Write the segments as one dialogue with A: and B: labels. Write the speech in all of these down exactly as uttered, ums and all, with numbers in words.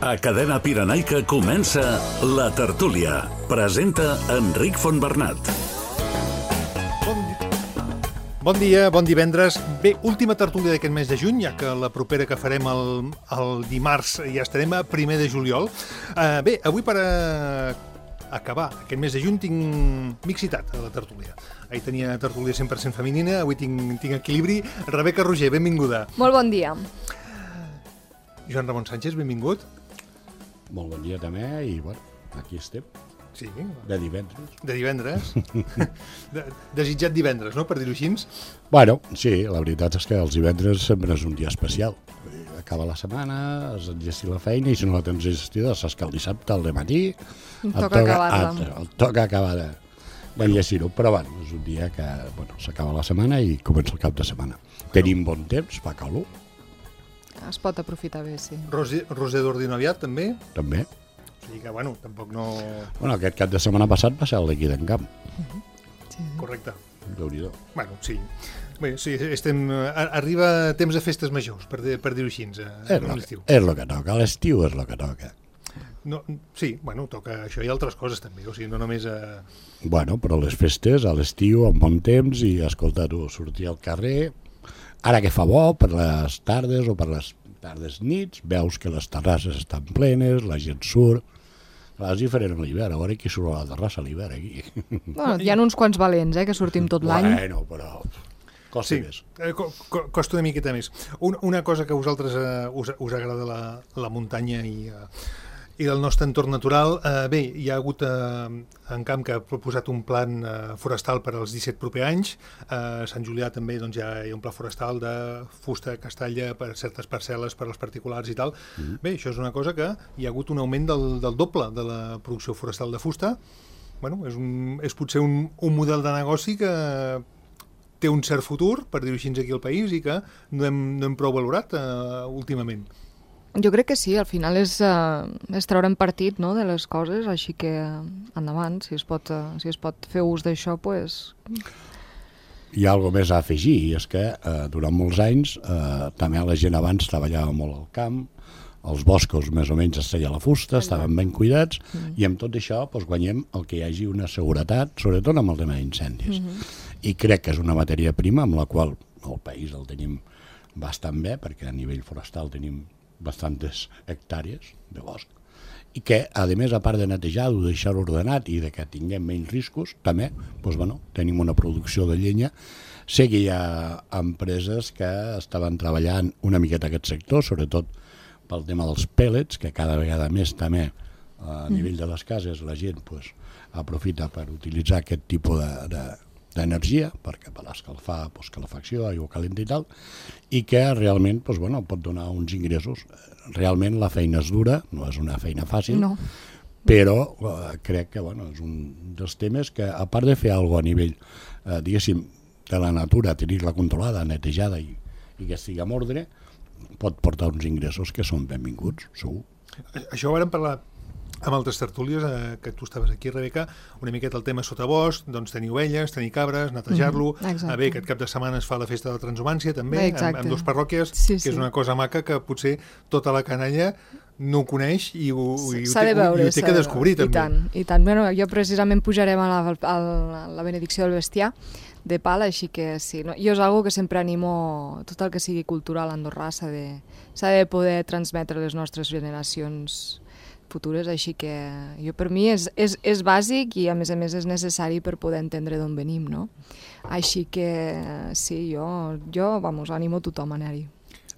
A: A Cadena Pirenaica comença La Tertúlia. Presenta Enric Fontbernat.
B: Bon, di... bon dia, bon divendres. Bé, última tertúlia d'aquest mes de juny, ja que la propera que farem el, el dimarts ja estarem a primer de juliol. Uh, bé, avui per a... acabar aquest mes de juny tinc mixitat a la tertúlia. Ahir tenia tertúlia cent per cent femenina, avui tinc, tinc equilibri. Rebeca Roger, benvinguda.
C: Molt bon dia.
B: Joan Ramon Sánchez, benvingut.
D: Molt bon dia també, i bueno, aquí estem.
B: Sí.
D: De divendres.
B: De divendres. de, desitjat divendres, no?, per dir-ho així.
D: Bueno, sí, la veritat és que els divendres sempre és un dia especial. Acaba la setmana, has enllestit la feina, i si no la tens enllestida, saps que el dissabte, al dematí,
C: et toca acabar-la.
D: Et toca acabar de d'enllestir-ho. Però bueno, és un dia que bueno, s'acaba la setmana i comença el cap de setmana. Tenim bon temps, fa calor.
C: Es pot aprofitar bé, sí.
B: Roser, Roser d'Ordino aviat, també.
D: També.
B: O sigui que, bueno, tampoc no...
D: Bueno, aquest cap de setmana passat va ser el líquid en camp.
C: Uh-huh. Sí.
B: Correcte.
D: Déu-n'hi-do.
B: Bueno, sí. Bé, sí, estem... Arriba temps de festes majors, per, dir, per dir-ho així, a,
D: és
B: a
D: lo
B: l'estiu.
D: Que, és el que toca, a l'estiu és el que toca.
B: No, sí, bueno, toca això i altres coses també, o sigui, no només a...
D: Bueno, però les festes, a l'estiu, amb bon temps, i escolta, tu, sortir al carrer... Ara que fa bo, per les tardes o per les tardes nits, veus que les terrasses estan plenes, la gent surt. És diferent a l'hivern, a veure qui surt a la terrassa a l'hivern aquí.
C: Bueno, hi ha uns quants valents, eh, que sortim tot l'any.
D: Bueno, però costa
B: sí,
D: més.
B: Eh, co co costa una miqueta més. Un, una cosa que a vosaltres eh, us, us agrada la, la muntanya i... Eh, i del nostre entorn natural. Eh, bé, hi ha hagut eh, en Camp que ha proposat un plan eh, forestal per als disset propers anys. Eh, a Sant Julià també doncs, ja hi ha un pla forestal de fusta, castalla per certes parcel·les, per als particulars i tal. Mm. Bé, això és una cosa que hi ha hagut un augment del, del doble de la producció forestal de fusta. Bueno, és, un, és potser un, un model de negoci que té un cert futur, per dir-ho així, aquí al país, i que no hem, no hem prou valorat eh, últimament.
C: Jo crec que sí, al final és, uh, és treure'n partit, no?, de les coses, així que endavant, si es pot, uh, si es pot fer ús d'això, doncs...
D: Hi ha alguna més a afegir, i és que eh, durant molts anys eh, també la gent abans treballava molt al camp, els boscos més o menys es feia la fusta, estaven ben cuidats, mm. i amb tot això doncs, guanyem el que hi hagi una seguretat, sobretot amb el tema d'incendis. Mm-hmm. I crec que és una matèria prima amb la qual el país el tenim bastant bé, perquè a nivell forestal tenim bastantes hectàrees de bosc, i que, a més, a part de netejar-ho, deixar-ho ordenat i de que tinguem menys riscos, també doncs, bueno, tenim una producció de llenya. Sé que hi ha empreses que estaven treballant una miqueta aquest sector, sobretot pel tema dels pèl·lets, que cada vegada més també a nivell de les cases la gent doncs, aprofita per utilitzar aquest tipus de, de d'energia, perquè per escalfar doncs, calefacció, aigua calenta i tal, i que realment doncs, bueno, pot donar uns ingressos. Realment la feina és dura, no és una feina fàcil,
C: no.
D: Però eh, crec que bueno, és un dels temes que, a part de fer alguna cosa a nivell, eh, diguéssim, de la natura, tenir-la controlada, netejada i, i que estigui en ordre, pot portar uns ingressos que són benvinguts, segur.
B: Això ho vam parlar amb altres tertúlies, eh, que tu estaves aquí, Rebeca, una miqueta el tema sotabosc, doncs tenir ovelles, tenir cabres, netejar-lo.
C: Mm,
B: a bé, aquest cap de setmana es fa la festa de la transhumància, també, amb, amb dos parròquies,
C: sí,
B: que
C: sí.
B: és una cosa maca que potser tota la canalla no ho coneix i ho, i ho,
C: té,
B: de veure, i ho té que descobrir,
C: de
B: també.
C: I tant, i tant. Bueno, jo precisament pujarem a la, a la benedicció del bestiar de pala, així que sí. No? Jo és una que sempre animo, tot el que sigui cultural andorrà s'ha de, s'ha de poder transmetre a les nostres generacions futures, així que jo per mi és, és, és bàsic i a més a més és necessari per poder entendre d'on venim, no? Així que sí, jo, jo vamos, animo tothom a anar-hi.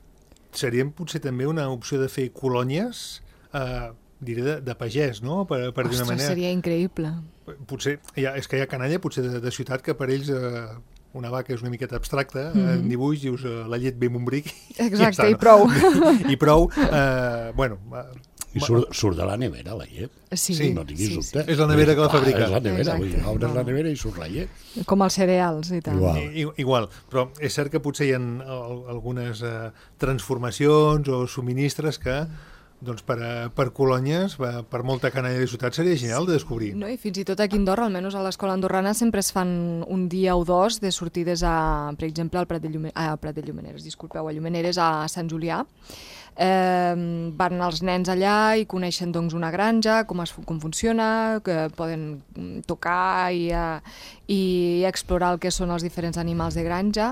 B: Seria potser també una opció de fer colònies, eh, diré de, de pagès, no? Per, per dir una manera.
C: Ostres, seria increïble.
B: Potser, ja, és que hi ha canalla potser de, de ciutat que per ells eh, una vaca és una miqueta abstracta,
C: mm-hmm.
B: en dibuix dius eh, la llet ve amb un bric.
C: Exacte,
B: i, ja està, no?
C: i prou.
B: I, i prou, eh, bueno...
D: I surt, surt de la nevera, la llet.
C: Sí,
B: sí,
D: no tinguis
C: sí,
D: dubte.
B: sí. És la nevera que la fabrica.
D: Ah, és la nevera, vull dir, obres
C: no.
D: la nevera i surt la llet.
C: Com els cereals i tal.
D: Igual.
B: I, igual, però és cert que potser hi ha algunes eh, transformacions o subministres que doncs per, a, per colònies, per molta canalla de ciutat, seria genial de descobrir.
C: No, i fins i tot aquí a Andorra, almenys a l'escola andorrana, sempre es fan un dia o dos de sortides a, per exemple, al Prat de, Llume, a Prat de Llumeneres, disculpeu, a Llumeneres, a Sant Julià, eh, van els nens allà i coneixen doncs, una granja, com, es, com funciona, que poden tocar i, eh, i explorar el que són els diferents animals de granja,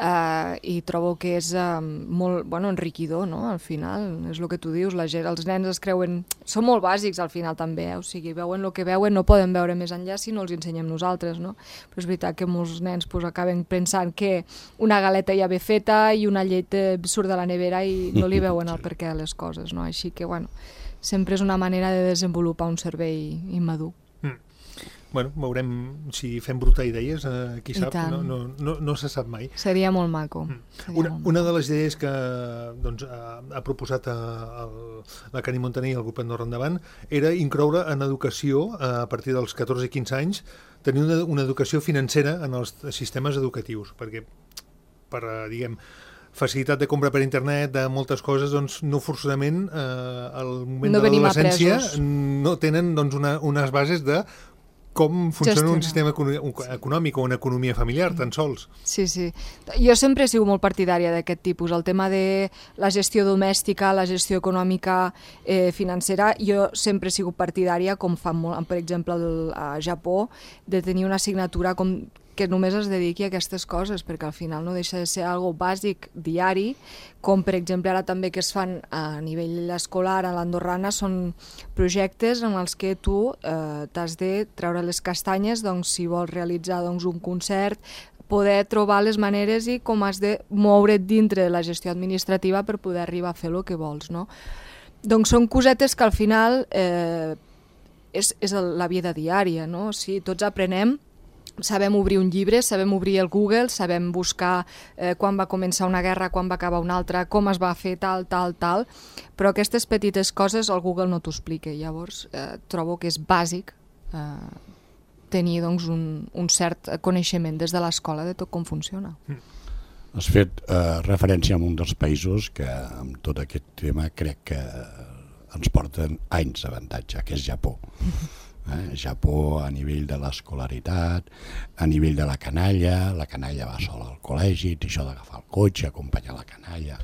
C: eh, i trobo que és eh, molt bueno, enriquidor, no? Al final, és el que tu dius, la gent, els nens es creuen... Són molt bàsics al final també, eh? O sigui, veuen el que veuen, no poden veure més enllà si no els ensenyem nosaltres, no? Però és veritat que molts nens pues, acaben pensant que una galeta ja ve feta i una llet surt de la nevera i no li veuen el perquè de les coses, no? Així que, bueno, sempre és una manera de desenvolupar un cervell immadur.
B: Mm. Bueno, veurem si fem brotar idees, eh, qui sap, no, no, no, no se sap mai.
C: Seria molt maco. Mm. Seria
B: Una,
C: molt maco.
B: una de les idees que doncs, ha, ha proposat a, a, la Cani Montaner i el grup Andorra Endavant era incloure en educació, a partir dels catorze i quinze anys, tenir una, una educació financera en els sistemes educatius, perquè per, diguem, facilitat de compra per internet, de moltes coses, doncs no forçosament eh, al moment
C: no
B: de l'adolescència
C: apresos.
B: no tenen doncs, una, unes bases de com funciona
C: Gestionar.
B: un sistema econòmic o una economia familiar, tan sols.
C: Sí, sí. Jo sempre he sigut molt partidària d'aquest tipus. El tema de la gestió domèstica, la gestió econòmica, eh, financera, jo sempre he sigut partidària, com fan molt, per exemple, el, a Japó, de tenir una assignatura com que només es dediqui a aquestes coses, perquè al final no deixa de ser algo bàsic, diari, com per exemple ara també que es fan a nivell escolar a l'Andorrana, són projectes en els que tu eh, t'has de treure les castanyes, doncs, si vols realitzar doncs, un concert, poder trobar les maneres i com has de moure't dintre de la gestió administrativa per poder arribar a fer el que vols, no? Doncs són cosetes que al final eh, és, és la vida diària, no? O sigui, tots aprenem, sabem obrir un llibre, sabem obrir el Google, sabem buscar eh, quan va començar una guerra, quan va acabar una altra, com es va fer tal, tal, tal, però aquestes petites coses el Google no t'ho explica. Llavors eh, trobo que és bàsic eh, tenir doncs, un, un cert coneixement des de l'escola de tot com funciona.
D: Has fet eh, referència a un dels països que amb tot aquest tema crec que ens porten anys d'avantatge, que és Japó. Eh? Japó a nivell de l'escolaritat, a nivell de la canalla, la canalla va sola al col·legi, té això d'agafar el cotxe, acompanyar la canalla.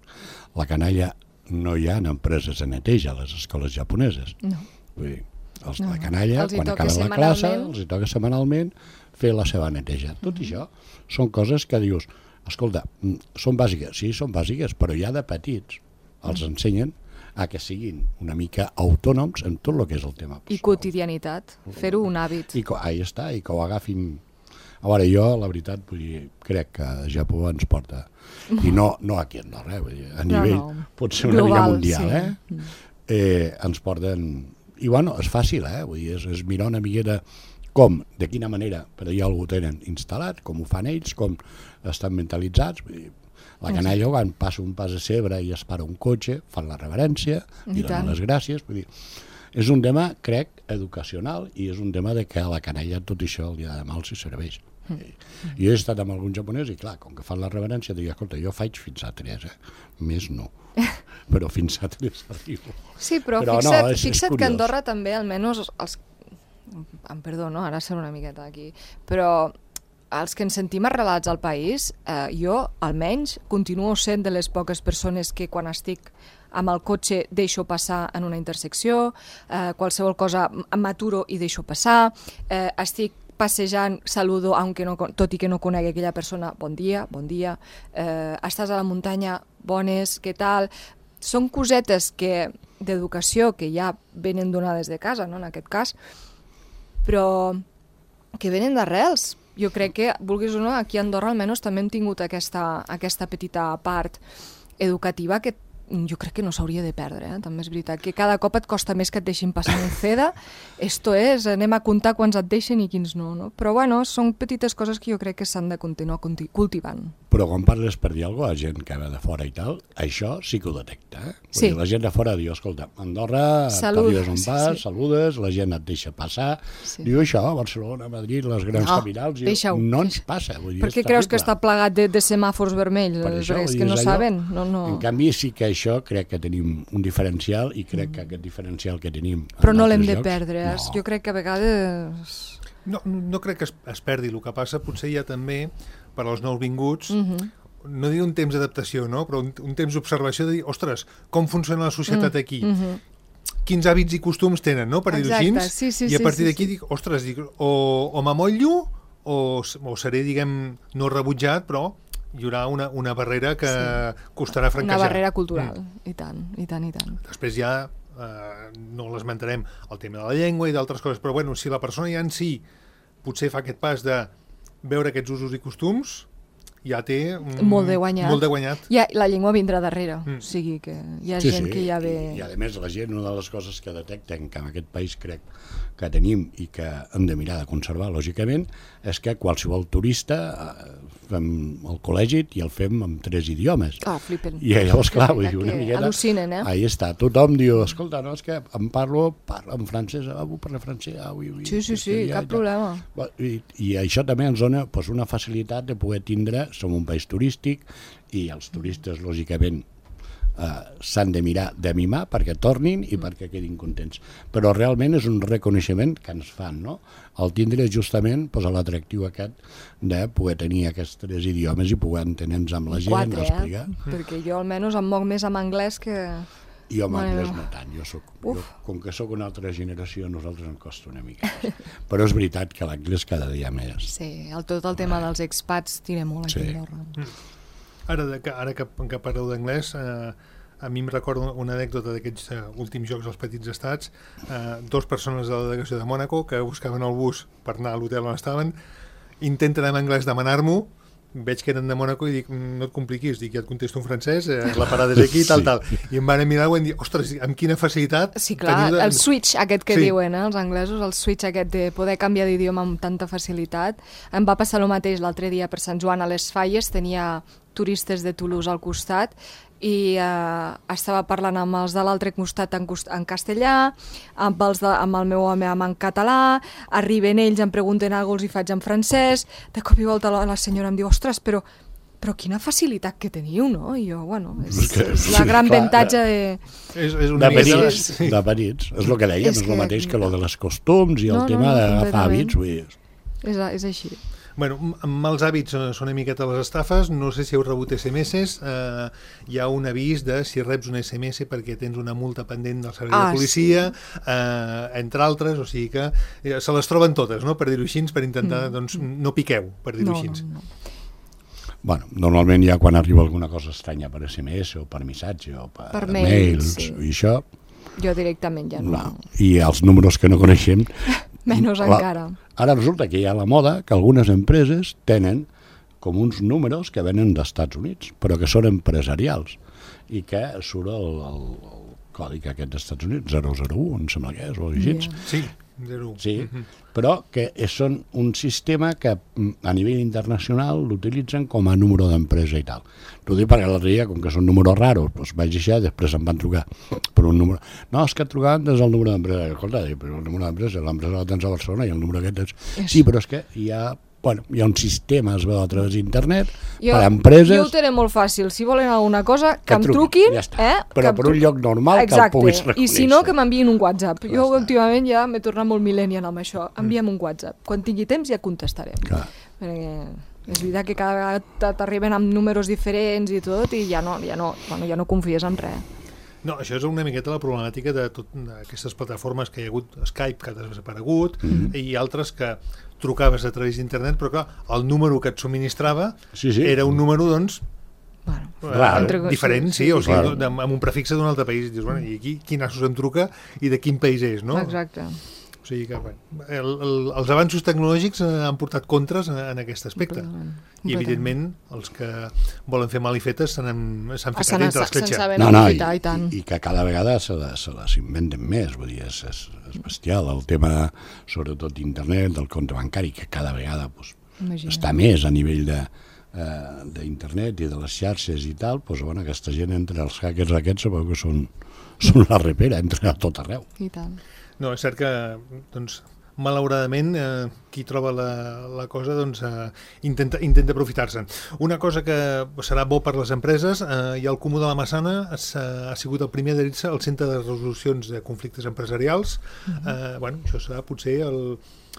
D: La canalla no hi ha empreses de neteja a les escoles japoneses.
C: No.
D: Vull dir, els,
C: No,
D: la canalla,
C: els hi
D: quan
C: toca
D: acaben la classe,
C: setmanalment.
D: els hi toca setmanalment fer la seva neteja. Tot mm-hmm. això són coses que dius, escolta, són bàsiques, sí, són bàsiques, però ja de petits els ensenyen a que siguin una mica autònoms en tot el que és el tema personal.
C: I quotidianitat, fer-ho un hàbit.
D: I que, ahí està, i que ho agafin. A veure, jo, la veritat, vull dir, crec que Japó ens porta, i no, no aquí a Andorra, eh? Vull dir, a nivell,
C: no, no.
D: pot ser una
C: Global,
D: mica mundial,
C: sí.
D: eh? eh? Ens porten... I bueno, és fàcil, eh? Vull dir, és, és mirar una miqueta com, de quina manera, per allà algú tenen instal·lat, com ho fan ells, com estan mentalitzats, vull dir, la canalla, quan passa un pas a Cebre i es para un cotxe, fan la reverència, i donen les gràcies. Vull dir, és un tema, crec, educacional, i és un tema de que a la canalla tot això el dia de demà els hi serveix. Mm. Jo he estat amb algun japonès i, clar, com que fan la reverència, dic, escolta, jo faig fins a tres, eh? Més no. Però fins a tres arribo.
C: Sí, però,
D: però
C: fixa't,
D: no, és,
C: fixa't
D: és
C: que Andorra també, almenys, els... Em perdó, no? Ara serà una miqueta aquí. Però els que ens sentim arrelats al país, eh, jo, almenys, continuo sent de les poques persones que quan estic amb el cotxe deixo passar en una intersecció, eh, qualsevol cosa m'aturo i deixo passar, eh, estic passejant, saludo, aunque no, tot i que no conegui aquella persona, bon dia, bon dia, eh, estàs a la muntanya, bones, què tal? Són cosetes que d'educació que ja venen donades de casa, no? En aquest cas, però que venen d'arrels. Jo crec que, vulguis o no, aquí a Andorra almenys també hem tingut aquesta, aquesta petita part educativa que jo crec que no s'hauria de perdre, eh? També és veritat que cada cop et costa més que et deixin passar un CEDA, esto és, anem a comptar quants et deixen i quins no, no? Però bueno, són petites coses que jo crec que s'han de continuar cultivant.
D: Però quan parles per dir alguna cosa, la gent que ve de fora i tal, això sí que ho detecta. Eh?
C: Sí.
D: Dir, la gent de fora diu, escolta, a Andorra t'arribes on vas, sí, sí. saludes, la gent et deixa passar. Sí. Diu això, a Barcelona, a Madrid, les grans
C: no,
D: capitals,
C: diu,
D: no ens passa. Vull dir,
C: per què creus que està plegat de, de semàfors vermells?
D: Per això,
C: és que no
D: allò,
C: saben. No, no.
D: En canvi, sí que això crec que tenim un diferencial i crec que aquest diferencial que tenim...
C: Però no l'hem de
D: llocs,
C: perdre. No. Jo crec que a vegades...
B: No, no crec que es, es perdi. El que passa potser ja també per als nouvinguts, uh-huh. no diré un temps d'adaptació, no? Però un, un temps d'observació de dir, ostres, com funciona la societat aquí? Mm -hmm. Quins hàbits i costums tenen, no? Per dir-ho així.
C: Sí, sí,
B: I a partir
C: sí,
B: d'aquí
C: sí.
B: dic, ostres, dic, o, o m'amollo o, o seré, diguem, no rebutjat, però hi haurà una, una barrera que sí. costarà franquejar.
C: Una barrera cultural, mm. i tant, i tant, i tant.
B: Després ja eh, no l'esmentarem el tema de la llengua i d'altres coses, però bueno, si la persona ja en si potser fa aquest pas de veure aquests usos i costums, ja té mm,
C: molt de guanyat.
B: Molt de guanyat.
C: Ja, la llengua vindrà darrere,
B: mm.
C: o sigui que hi ha
D: sí,
C: gent
D: sí.
C: que ja ve...
D: I, I a més la gent, una de les coses que detecten que en aquest país crec que tenim i que hem de mirar de conservar, lògicament, és que qualsevol turista eh, fem el col·legi i el fem amb tres idiomes.
C: Ah, flipen.
D: I llavors, clar, vull dir, una miqueta...
C: Al·lucinen, eh?
D: Ahí està, tothom diu, escolta, no, és que em parlo, parlo en francès, ah, vull parlar francès, ah, ui, ui.
C: Sí, sí, sí,
D: ja,
C: cap
D: ja.
C: problema.
D: I, I això també ens dona pues, una facilitat de poder tindre, som un país turístic, i els turistes, lògicament, eh, s'han de mirar de mimar perquè tornin i perquè quedin contents. Però realment és un reconeixement que ens fan, no? El tindre justament pues, l'atractiu aquest de poder tenir aquests tres idiomes i poder entendre'ns amb la gent,
C: Quatre,
D: explicar.
C: Eh? Perquè jo almenys em moc més amb anglès que...
D: Jo amb
C: Bueno,
D: anglès
C: no.
D: no tant, jo soc, jo, com que sóc una altra generació, a nosaltres em costa una mica. Però és veritat que l'anglès cada dia més.
C: Sí, el, tot el tema dels expats tira molt aquí
D: Sí.
C: a Andorra.
B: Ara, de, que, ara que, que parleu d'anglès, eh, a mi em recordo una anècdota d'aquests eh, últims jocs als petits estats. Eh, dos persones de la delegació de Mònaco que buscaven el bus per anar a l'hotel on estaven, intenten en anglès demanar-m'ho, veig que eren de Mònaco i dic, no et compliquis, dic, ja et contesto en francès, eh, la parada és aquí, tal,
D: Sí.
B: tal. I em van mirar i em dir, ostres, amb quina facilitat...
C: Sí, clar,
B: teniu de...
C: el switch aquest que
B: Sí.
C: diuen, eh, els anglesos, el switch aquest de poder canviar d'idioma amb tanta facilitat. Em va passar el mateix l'altre dia per Sant Joan a les Falles, tenia turistes de Toulouse al costat i eh, estava parlant amb els de l'altre costat en, cost en castellà, amb, els de, amb el meu home en català, arriben ells, em pregunten alguna cosa, els hi faig en francès, de cop i volta la, la senyora em diu, ostres, però però quina facilitat que teniu, no? I jo, bueno, és,
D: És que-
C: és la
D: sí,
C: gran
D: clar,
C: avantatge de...
B: És, és
D: De
B: una mica...
D: petits,
B: Sí.
D: de petits. És el que dèiem,
C: És
D: és,
C: que-
D: el mateix que lo de les costums i el
C: No, no,
D: tema
C: no,
D: d'agafar
C: completament.
D: hàbits. Vull dir,
C: És, és així.
B: Bueno, amb mals hàbits eh, són una miqueta les estafes, no sé si heu rebut esse eme esses, eh, hi ha un avís de si reps un esse eme esse perquè tens una multa pendent del servei
C: Ah,
B: de policia, eh, entre altres, o sigui que eh, se les troben totes, no?, per dir-ho així, per intentar, mm. doncs, no piqueu, per dir-ho
C: No,
B: així.
C: no, no.
D: bueno, normalment ja quan arriba alguna cosa estranya per esse eme esse o per missatge o per,
C: Per
D: mails,
C: mails, sí.
D: i això,
C: Jo directament ja no.
D: no. I els números que no coneixem...
C: Menys
D: la-
C: encara.
D: Ara resulta que hi ha la moda que algunes empreses tenen com uns números que venen dels Estats Units, però que són empresarials, i que surt el, el, el codi aquest dels Estats Units, zero zero u, em sembla que és, o així.
C: Ja.
B: Sí, zero.
D: Sí,
B: Mhm.
D: però que són un sistema que mm, a nivell internacional l'utilitzen com a número d'empresa i tal. T'ho dic perquè l'altre dia, com que són números raros, doncs vaig deixar, després em van trucar per un número. No, és que et trucaven des del número d'empresa. Escolta, però el número d'empresa, l'empresa la tens a Barcelona i el número aquest és...
C: És-
D: Sí, però és que hi ha, bueno, hi ha un sistema, es veu a través d'internet,
C: Jo,
D: per a empreses...
C: jo ho tenen molt fàcil. Si volen alguna cosa, que,
D: Que
C: em
D: truquin,
C: truquin.
D: ja està.
C: Eh?
D: Però
C: que em
D: per un
C: tru-
D: lloc normal que el
C: Exacte.
D: puguis
C: I si no,
D: reconèixer.
C: que m'enviïn un WhatsApp.
D: Ja
C: Jo
D: està.
C: últimament ja m'he tornat molt millennial amb això. Envia'm un WhatsApp. Quan tingui temps ja contestarem.
D: Clar.
C: Perquè és veritat que cada vegada t'arriben amb números diferents i tot i ja no, ja no, bueno, ja no confies en res.
B: No, això és una miqueta la problemàtica de tot aquestes plataformes que hi ha hagut, Skype, que ha desaparegut, mm-hmm. i altres que trucaves a través d'internet, però clar, el número que et subministrava
D: Sí, sí.
B: era un número, doncs,
C: Bueno,
B: eh,
D: Clar.
C: Entre-
B: diferent, sí,
C: sí,
B: o sigui,
D: Clar.
B: de- amb un prefixe d'un altre país. Dius, bueno, i aquí quin assos em truca i de quin país és, no?
C: exacte.
B: O sigui que, bueno, el, el, els avanços tecnològics eh, han portat contres en, en aquest aspecte.
C: Completament.
B: I, evidentment, els que volen fer mal i fetes s'han fet
C: Ah, se'n
B: entre
C: se'n
B: l'escletxa.
C: saben
D: No, no, i,
C: aprofitar, i tant.
D: i, i que cada vegada se, la- se les inventen més, vull dir, és, és, és bestial el tema, sobretot d'internet, del compte bancari, que cada vegada pues,
C: Imagina't.
D: està més a nivell de eh, d'internet i de les xarxes i tal, doncs, bueno, aquesta gent entre els hackers aquests sabeu que són, són la repera, entren a tot arreu.
C: I tant.
B: No, és cert que, doncs, malauradament, eh, qui troba la, la cosa doncs, eh, intenta, intenta aprofitar-se'n. Una cosa que serà bo per les empreses, eh, i el Comú de la Massana ha, ha sigut el primer a adherir-se al Centre de Resolucions de Conflictes Empresarials. Uh -huh. eh, bueno, això serà potser el,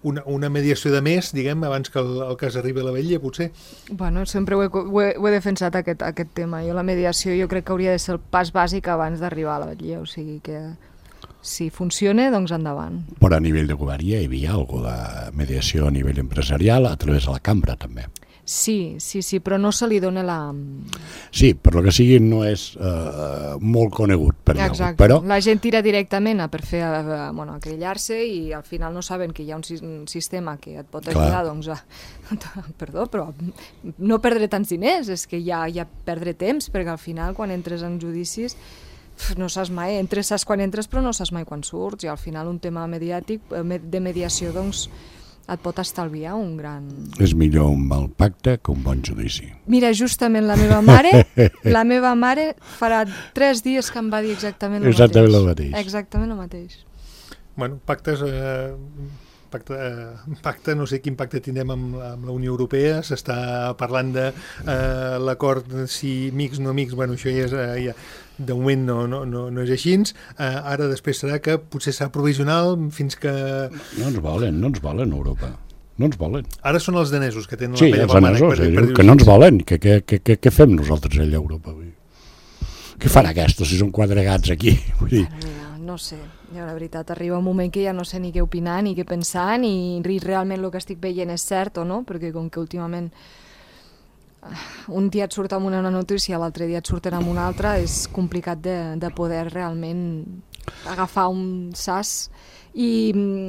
B: una, una mediació de més, diguem, abans que el, el cas arribi a la vetlla, potser.
C: Bueno, sempre ho he, ho he, ho he defensat aquest, aquest tema. Jo la mediació jo crec que hauria de ser el pas bàsic abans d'arribar a la vetlla, o sigui que si funciona, doncs endavant.
D: Però a nivell de govern hi havia alguna de mediació a nivell empresarial a través de la cambra també.
C: Sí, sí, sí, però no se li dona la...
D: Sí, per lo que sigui no és uh, molt conegut, per dir-ho.
C: Exacte,
D: però...
C: la gent tira directament a per fer, a, bueno, a querellar-se i al final no saben que hi ha un, un sistema que et pot ajudar, Clar. doncs, a... Perdó, però no perdre tants diners, és que ja, ja perdre temps, perquè al final quan entres en judicis no saps mai, entres, saps quan entres però no saps mai quan surts, i al final un tema mediàtic, de mediació, doncs, et pot estalviar un gran...
D: És millor un mal pacte que un bon judici.
C: Mira, justament la meva mare, la meva mare farà tres dies que em va dir exactament el
D: exactament
C: mateix.
D: el mateix.
C: Exactament el mateix.
B: Bueno, pactes... Eh, pacte, eh, pacte, no sé quin pacte tindrem amb, amb la Unió Europea, s'està parlant de eh, l'acord, si mixt no mixt, bueno, això ja és... Eh, ja, de moment no, no, no, no és així, uh, ara després serà que potser serà provisional fins que...
D: No ens volen, no ens volen a Europa, no ens volen.
B: Ara són els danesos que tenen
D: sí,
B: la pella
D: pel mànec. Sí, els danesos, que no ens volen, que, que, que, que, que fem nosaltres allà a Europa? Vull dir. Què fan aquests si són quatre gats aquí? Vull dir.
C: Mira, no sé, jo la veritat arriba un moment que ja no sé ni què opinar ni què pensar, ni realment el que estic veient és cert o no, perquè com que últimament un dia et surt amb una notícia, l'altre dia et surten amb una altra, és complicat de, de poder realment agafar un sas. I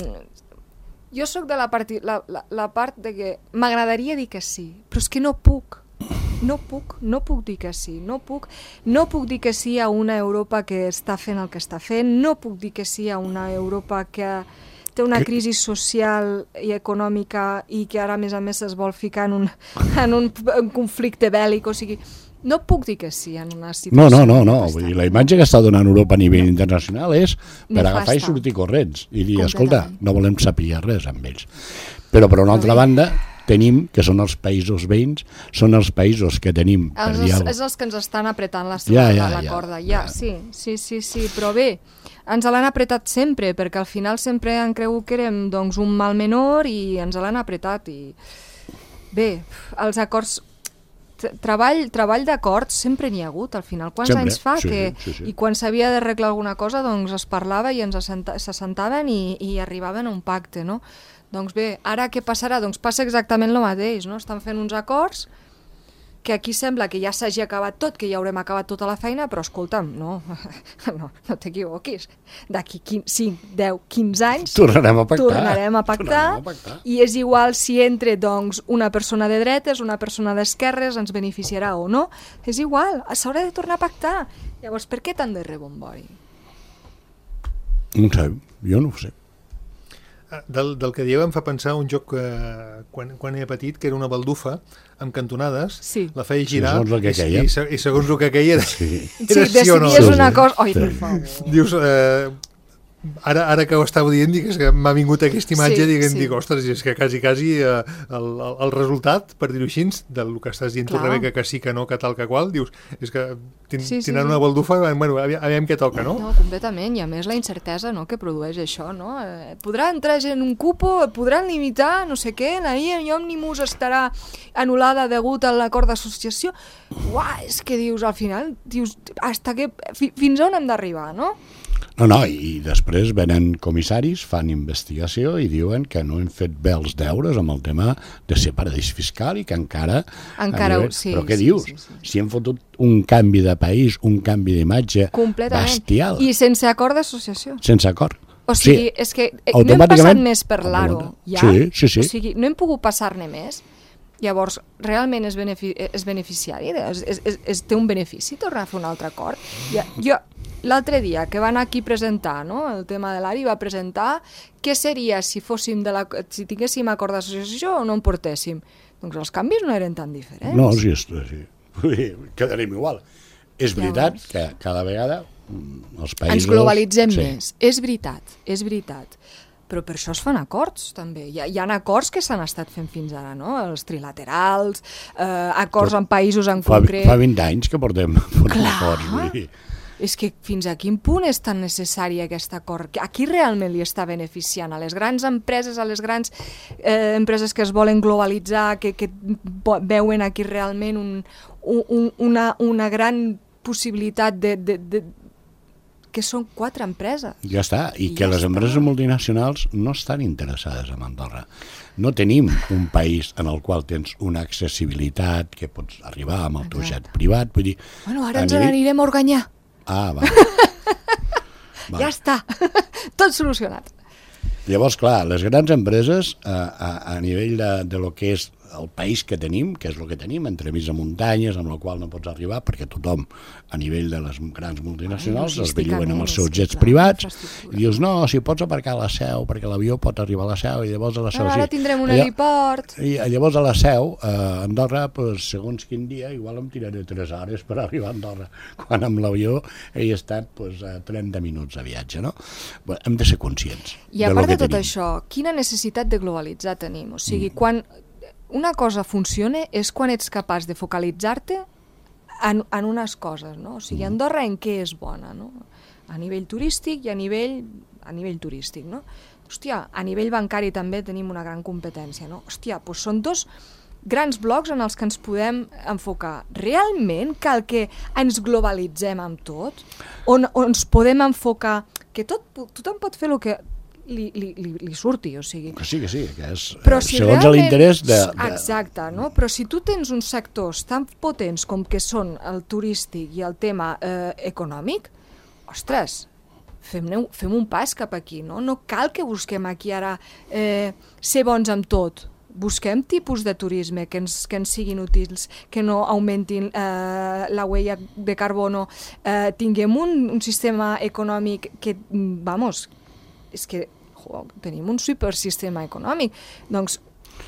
C: jo sóc de la part, la, la, la part de que m'agradaria dir que sí, però és que no puc. No puc, no puc dir que sí, no puc, no puc dir que sí a una Europa que està fent el que està fent, no puc dir que sí a una Europa que té una crisi social i econòmica i que ara, a més a més, es vol ficar en un, en un, un conflicte bèl·lic, o sigui, no puc dir que sí en una situació...
D: No, no, no, no. Vull dir, la imatge que està donant Europa a nivell internacional és per
C: Nefasta.
D: agafar i sortir corrents i dir, escolta, no volem saber res amb ells. Però, per una altra banda, tenim, que són els països veïns, són els països que tenim... Per
C: els,
D: dir
C: és els que ens estan apretant la,
D: ja, ja,
C: la
D: ja,
C: corda. Ja,
D: ja.
C: sí, sí, sí, sí, però bé, ens l'han apretat sempre, perquè al final sempre han cregut que érem doncs, un mal menor i ens l'han apretat. I bé, els acords... Treball, treball d'acords sempre n'hi ha hagut, al final. Quants
D: sempre.
C: anys fa
D: sí,
C: que...
D: Sí, sí.
C: I quan s'havia d'arreglar alguna cosa, doncs es parlava i ens s'assentaven i, i arribaven a un pacte, no? Doncs bé, ara què passarà? Doncs passa exactament el mateix, no? Estan fent uns acords que aquí sembla que ja s'hagi acabat tot, que ja haurem acabat tota la feina, però escolta'm, no, no, no t'equivoquis. D'aquí cinc, deu, quinze anys
D: tornarem a pactar,
C: tornarem a pactar,
D: tornarem a pactar.
C: I és igual si entre doncs, una persona de dretes, una persona d'esquerres, ens beneficiarà o no, és igual, s'haurà de tornar a pactar. Llavors, per què tant de rebombori?
D: No ho sé, jo no ho sé.
B: Del, del que dieu em fa pensar un joc que quan, quan era petit, que era una baldufa amb cantonades,
C: sí.
B: la feia girar
D: sí, segons el que
B: i,
D: queia.
B: i, i segons el que queia era,
C: sí.
B: era
C: sí,
B: sí o no.
C: decidies una
D: sí.
C: cosa... Oi,
D: sí.
C: per favor.
B: Dius, eh, ara, ara que ho estàveu dient, digues que m'ha vingut aquesta imatge,
C: sí,
B: diguem,
C: sí.
B: dic, ostres, és que quasi, quasi eh, el, el, el resultat, per dir-ho així, del que estàs dient tu, Rebeca, que sí, que no, que tal, que qual, dius, és que tin,
C: sí, sí,
B: tindran
C: sí.
B: una baldufa, bueno, aviam, aviam què toca, no?
C: No, completament, i a més la incertesa, no?, que produeix això, no? Eh, podrà entrar gent en un cupo, podran limitar, no sé què, la I A Òmnibus estarà anul·lada degut a l'acord d'associació. Uah, és que dius, al final, dius, hasta que, fi, fins on hem d'arribar, no?
D: No, no, i després venen comissaris, fan investigació i diuen que no hem fet bé els deures amb el tema de ser paradís fiscal i que encara...
C: Encara,
D: nivell...
C: sí.
D: Però què
C: sí,
D: dius?
C: Sí, sí, sí.
D: Si hem fotut un canvi de país, un canvi d'imatge bestial.
C: I sense acord d'associació.
D: Sense acord.
C: O sigui, sí, és que no hem passat més per l'Aro, ja?
D: Sí, sí, sí.
C: O sigui, no hem pogut passar-ne més. Llavors, realment és, benefici és beneficiari? És, és, és, és, té un benefici tornar a fer un altre acord? Ja, jo, l'altre dia que va anar aquí a presentar, no?, el tema de l'Ari, va presentar què seria si fóssim de la, si tinguéssim acord d'associació o no en portéssim. Doncs els canvis no eren tan diferents.
D: No, sí, sí. Quedarem igual. És veritat Llavors... que cada vegada els països...
C: Ens globalitzem
D: sí.
C: més. És veritat, és veritat. Però per això es fan acords, també. Hi ha, hi ha acords que s'han estat fent fins ara, no? Els trilaterals, eh, acords Tot, amb països en
D: fa,
C: concret...
D: Fa vint anys que portem, portem acords. Vull dir.
C: És que fins a quin punt és tan necessari aquest acord? A qui realment li està beneficiant? A les grans empreses, a les grans eh, empreses que es volen globalitzar, que, que veuen aquí realment un, un, una, una gran possibilitat de, de, de que són quatre empreses.
D: Ja està, i,
C: I
D: que
C: ja
D: les
C: està.
D: empreses multinacionals no estan interessades en Andorra. No tenim un país en el qual tens una accessibilitat que pots arribar amb el teu jet privat. Vull dir,
C: Bueno, ara
D: a
C: ens
D: nivell-
C: n'anirem a Organyà.
D: Ah, va. Va.
C: Ja està, tot solucionat.
D: Llavors, clar, les grans empreses a, a, a nivell de, de lo que és el país que tenim, que és el que tenim, entremig de muntanyes, amb la qual no pots arribar, perquè tothom, a nivell de les grans multinacionals,
C: Ai,
D: es belluguen amb els seus
C: logísticament,
D: jets
C: sí, clar,
D: privats,
C: infraestructura.
D: i dius, no, si pots aparcar a la Seu, perquè l'avió pot arribar a la Seu, i llavors a la Seu...
C: Ara, ara
D: sí.
C: tindrem un
D: Allà-
C: heliport.
D: I llavors a la Seu, a Andorra, pues, segons quin dia, igual em tiraré tres hores per arribar a Andorra, quan amb l'avió he estat pues, a trenta minuts de viatge, no? Bé, hem de ser conscients
C: I
D: de
C: a
D: lo
C: part
D: que
C: de tot
D: tenim.
C: això, quina necessitat de globalitzar tenim? O sigui, quan una cosa funciona és quan ets capaç de focalitzar-te en, en unes coses, no? O sigui, Andorra en què és bona, no? A nivell turístic i a nivell, a nivell turístic, no? Hòstia, a nivell bancari també tenim una gran competència, no? Hòstia, doncs són dos grans blocs en els que ens podem enfocar. Realment cal que ens globalitzem amb tot? On, on ens podem enfocar que tot, tothom pot fer el que li, li, li, li surti, o sigui...
D: Que sí, que sí, que és
C: Però
D: eh,
C: si
D: segons
C: realment-
D: l'interès de, de...
C: Exacte, no? Però si tu tens uns sectors tan potents com que són el turístic i el tema eh, econòmic, ostres, fem, fem un pas cap aquí, no? No cal que busquem aquí ara eh, ser bons amb tot. Busquem tipus de turisme que ens, que ens siguin útils, que no augmentin eh, la huella de carbono, eh, tinguem un, un sistema econòmic que, vamos, és que jo, tenim un supersistema econòmic. Doncs,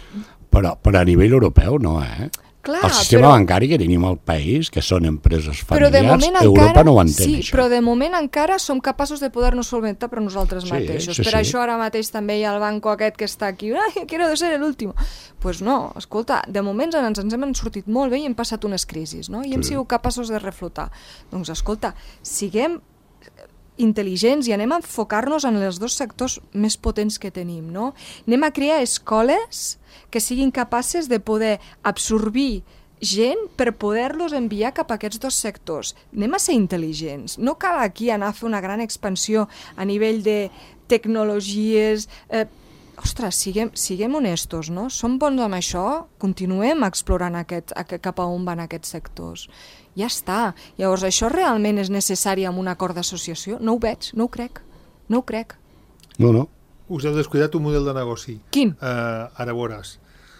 D: Però, però a nivell europeu no, eh?
C: clar,
D: el sistema
C: però,
D: bancari que tenim al país, que són empreses
C: però de
D: familiars,
C: moment
D: Europa
C: encara,
D: no ho entén,
C: sí,
D: això.
C: però de moment encara som capaços de poder-nos solventar per nosaltres
D: Sí,
C: mateixos.
D: sí,
C: per
D: sí.
C: això ara mateix també hi ha el banco aquest que està aquí, ai, quiero ser l'últim. Doncs pues no, escolta, de moment ens, ens hem sortit molt bé i hem passat unes crisis, no? I hem
D: Sí.
C: sigut capaços de reflotar. Doncs escolta, siguem intel·ligents i anem a enfocar-nos en els dos sectors més potents que tenim, no? Anem a crear escoles que siguin capaces de poder absorbir gent per poder-los enviar cap a aquests dos sectors. Anem a ser intel·ligents. No cal aquí anar a fer una gran expansió a nivell de tecnologies... Eh, ostres, siguem, siguem honestos, no? Som bons amb això? Continuem explorant aquest, aquest, cap a on van aquests sectors. Ja està. Llavors, això realment és necessari amb un acord d'associació? No ho veig, no ho crec. No ho crec.
D: No, no.
B: Us heu descuidat un model de negoci.
C: Quin?
B: Uh, ara veuràs.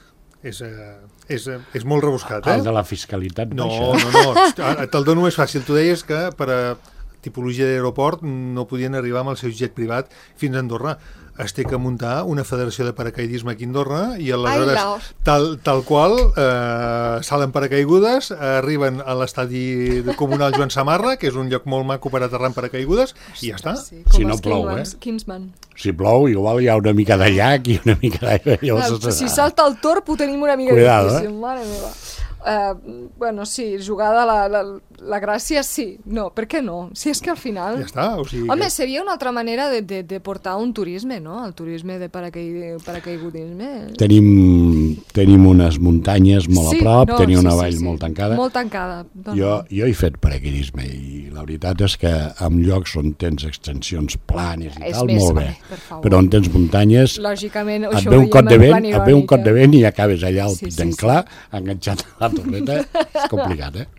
B: És, uh, és, uh, és molt rebuscat, eh?
D: El de la fiscalitat
B: No,
D: baixa.
B: no, no. Ara te'l dono més fàcil. Tu deies que per a tipologia d'aeroport no podien arribar amb el seu jet privat fins a Andorra. Es té que muntar una federació de paracaidisme aquí a Andorra i aleshores,
C: Laos.
B: tal, tal qual, eh, salen paracaigudes, arriben a l'estadi comunal Joan Samarra, que és un lloc molt maco per aterrar en paracaigudes, i ja està.
C: Sí,
D: Si
C: com
D: no
C: els
D: plou,
C: Kingsmans-
D: eh?
C: Kingsman.
D: Si plou, igual hi ha una mica de llac i una mica d'aigua. llavors
C: Ah,
D: es-
C: si salta el torp ho tenim una mica
D: Cuidado,
C: difícil, eh? Mare meva. Uh, bueno, sí, jugada la, la, la gràcia, sí. No, per què no? Si és que al final...
B: Ja està, o sigui...
C: Home,
B: que-
C: seria una altra manera de, de, de portar un turisme, no? El turisme de paracaid, paracaigudisme.
D: Tenim, tenim unes muntanyes molt
C: Sí,
D: a prop,
C: no,
D: tenim
C: sí,
D: una
C: sí,
D: vall
C: sí.
D: molt tancada.
C: Molt tancada. No,
D: Jo,
C: no.
D: jo he fet paracaidisme i la veritat és que en llocs on tens extensions planes i
C: És
D: tal,
C: més,
D: molt bé.
C: home, per favor.
D: Però on tens muntanyes,
C: Lògicament,
D: et
C: això
D: ve
C: ho
D: un cot
C: veiem
D: de
C: en
D: vent,
C: plan
D: et ve un
C: irònic,
D: cot de
C: eh?
D: vent i acabes allà al
C: Sí,
D: pit
C: sí,
D: d'en
C: sí.
D: clar, enganxat a la torreta. És complicat, eh?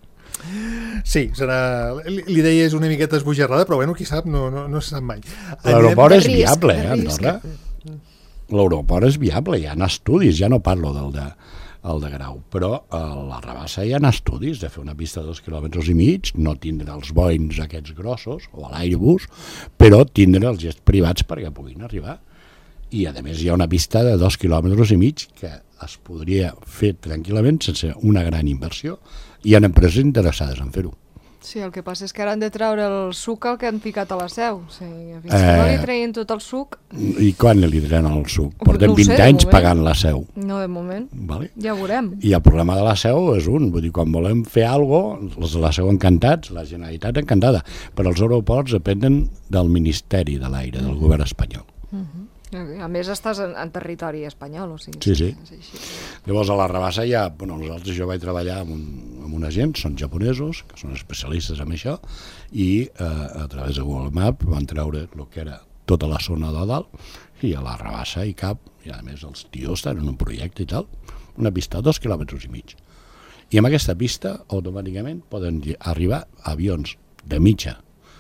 B: Sí, serà... L'idea és una miqueta esbojarrada, però bueno, qui sap, no, no, no se sap mai.
D: L'aeroport
C: de
D: és
C: risc,
D: viable,
C: de
D: eh,
C: risc.
D: Andorra? L'aeroport és viable, hi ha estudis, ja no parlo del de, el de Grau, però a la Rabassa hi ha estudis de fer una pista de dos quilòmetres i mig, no tindre els Boeings aquests grossos, o l'Airbus, però tindre els jets privats perquè puguin arribar. I a més hi ha una pista de dos quilòmetres i mig que es podria fer tranquil·lament sense una gran inversió. Hi ha empreses interessades en fer-ho.
C: Sí, el que passa és que ara han de treure el suc al que han picat a la Seu. O sigui, fins que no li treien tot el suc...
D: I quan li treien el suc? Portem vint anys pagant la Seu.
C: No, de moment.
D: Vale?
C: Ja ho veurem.
D: I el problema de la Seu és un. Vull dir, quan volem fer alguna cosa, els de la Seu encantats, la Generalitat encantada, però els aeroports depenen del Ministeri de l'Aire, del govern espanyol.
C: Uh-huh. A més, estàs en, en territori espanyol, o sigui...
D: Sí, sí. sí. Llavors, a la Rabassa ja... Bueno, nosaltres, jo vaig treballar amb, un, amb una gent, són japonesos, que són especialistes en això, i eh, a través de Google Maps van treure el que era tota la zona de dalt, i a la Rabassa i cap, i a més els tios estan en un projecte i tal, una pista a dos quilòmetres i mig. I amb aquesta pista, automàticament, poden arribar avions de mitja,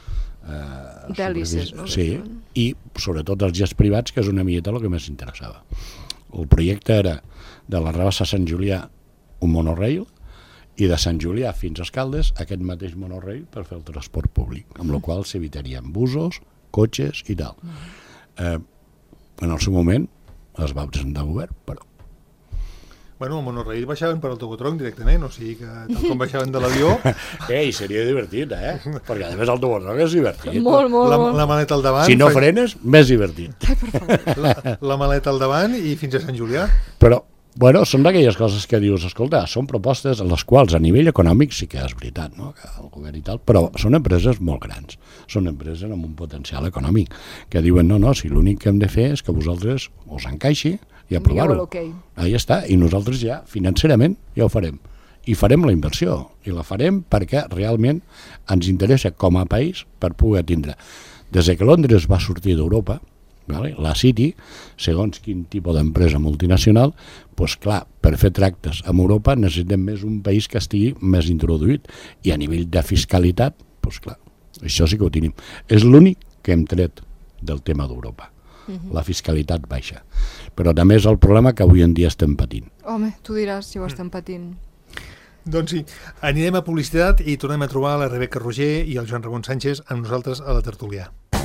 D: Uh,
C: d'hèlices, no?
D: Sí, i sobretot els jets privats, que és una miqueta el que més interessava. El projecte era de la Rabassa a Sant Julià un monorail i de Sant Julià fins a Escaldes aquest mateix monorail per fer el transport públic, amb la qual s'evitarien busos, cotxes i tal. Uh, en el seu moment es va presentar al govern, però
B: Bueno, el monorail baixaven per autobotronc directament, o sigui que tal com baixaven de l'avió...
D: Ei, seria divertit, eh? Perquè a més el autobotronc és divertit.
C: Molt, molt,
B: la,
C: molt.
B: la maleta al davant...
D: Si no frenes, més divertit.
C: Ai, per favor.
B: La, la maleta al davant i fins a Sant Julià.
D: Però, bueno, són d'aquelles coses que dius, escolta, són propostes en les quals a nivell econòmic sí que és veritat, no? Que el govern i tal, però són empreses molt grans, són empreses amb un potencial econòmic, que diuen, no, no, si l'únic que hem de fer és que vosaltres us encaixi i aprovar-ho.
C: Okay.
D: Ahí està, i nosaltres ja, financerament, ja ho farem. I farem la inversió, i la farem perquè realment ens interessa com a país per poder tindre. Des que Londres va sortir d'Europa, vale? La City, segons quin tipus d'empresa multinacional, doncs clar, per fer tractes amb Europa necessitem més un país que estigui més introduït, i a nivell de fiscalitat, doncs clar, això sí que ho tenim. És l'únic que hem tret del tema d'Europa. La fiscalitat baixa. Però també és el problema que avui en dia estem patint.
C: Home, tu diràs si ho estem patint.
B: Doncs sí, anirem a publicitat i tornem a trobar la Rebeca Roger i el Joan Ramon Sánchez amb nosaltres a la tertúlia.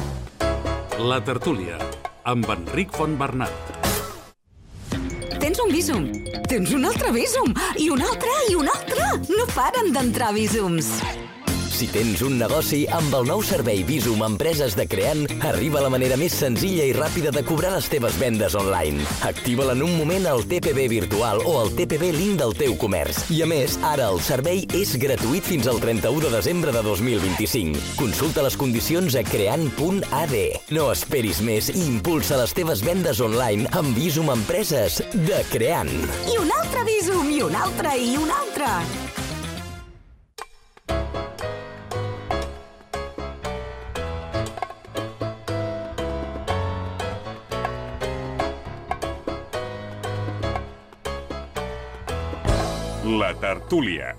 A: La tertúlia, amb Enric Fontbernat.
E: Tens un Bizum, tens un altre Bizum, i un altre, i un altre. No paren d'entrar Bizums.
F: Si tens un negoci, amb el nou servei Bizum Empreses de Creant, arriba la manera més senzilla i ràpida de cobrar les teves vendes online. Activa-la en un moment al T P B virtual o al T P B link del teu comerç. I a més, ara el servei és gratuït fins al trenta-u de desembre de dos mil vint-i-cinc. Consulta les condicions a creant punt a d. No esperis més i impulsa les teves vendes online amb Bizum Empreses de Creant.
E: I un altre Bizum, i un altre, i un altre.
A: La tertúlia.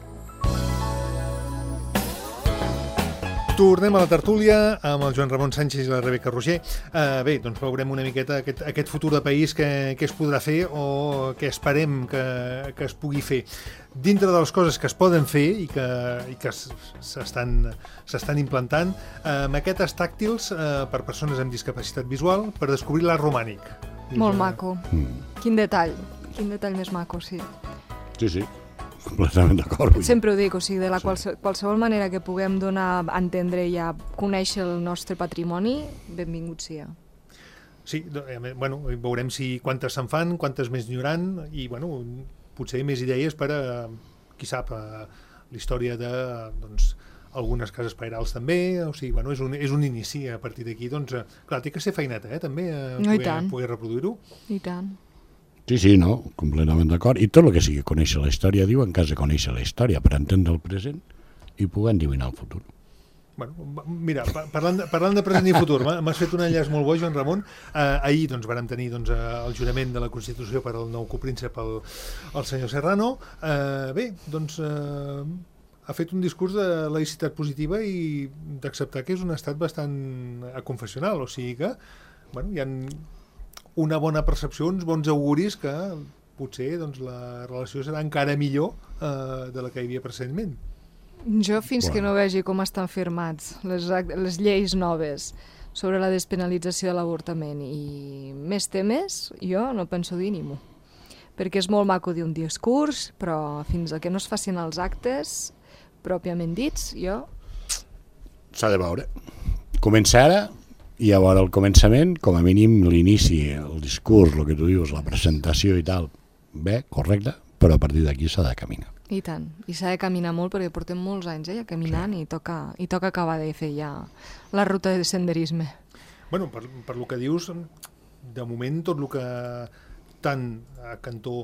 B: Tornem a la tertúlia amb el Joan Ramon Sánchez i la Rebeca Roger. Uh, bé, doncs veurem una miqueta aquest, aquest futur de país que, que es podrà fer o que esperem que, que es pugui fer. Dintre de les coses que es poden fer i que, i que s'estan s'estan implantant, uh, maquetes tàctils uh, per persones amb discapacitat visual per descobrir l'art romànic.
C: Molt maco. Mm. Quin detall. Quin detall més maco, sí.
D: Sí, sí. Completament d'acord.
C: Sempre ho dic, o sigui, de la qualse, qualsevol manera que puguem donar a entendre i a conèixer el nostre patrimoni, benvingut sia.
B: Sí, bueno, veurem si quantes se'n fan, quantes més n'hi hauran, i bueno, potser més idees per a, qui sap, a la història de, doncs, algunes cases pairals també, o sigui, bueno, és un, és un inici. A partir d'aquí, doncs, clar, té que ser feineta, eh, també, a
C: no,
B: poder, poder reproduir-ho.
C: I tant.
D: Sí, sí, no, completament d'acord. I tot el que sigui conèixer la història, diuen que has de conèixer la història per entendre el present i poder endevinar el futur.
B: Bueno, mira, parlant de, parlant de present i futur, m'has fet un enllaç molt bo, Joan Ramon. Eh, ahir doncs, vàrem tenir doncs, el jurament de la Constitució per al nou copríncep, el, el senyor Serrano. Eh, bé, doncs eh, ha fet un discurs de laïcitat positiva i d'acceptar que és un estat bastant aconfessional, o sigui que bueno, hi ha una bona percepció, uns bons auguris que potser doncs, la relació serà encara millor eh, de la que hi havia precedentment.
C: Jo fins bueno. que no vegi com estan firmats les, les lleis noves sobre la despenalització de l'avortament i més temes, jo no penso dir ni mu. Perquè és molt maco dir un discurs, però fins que no es facin els actes pròpiament dits, jo
D: s'ha de veure. Comença ara, i a veure el començament, com a mínim l'inici, el discurs, el que tu dius, la presentació i tal, bé, correcte, però a partir d'aquí s'ha de caminar.
C: I tant, i s'ha de caminar molt perquè portem molts anys eh, caminant sí. i, toca, i toca acabar de fer ja la ruta de senderisme.
B: Bueno, per, per lo que dius, de moment tot el que tant a Cantó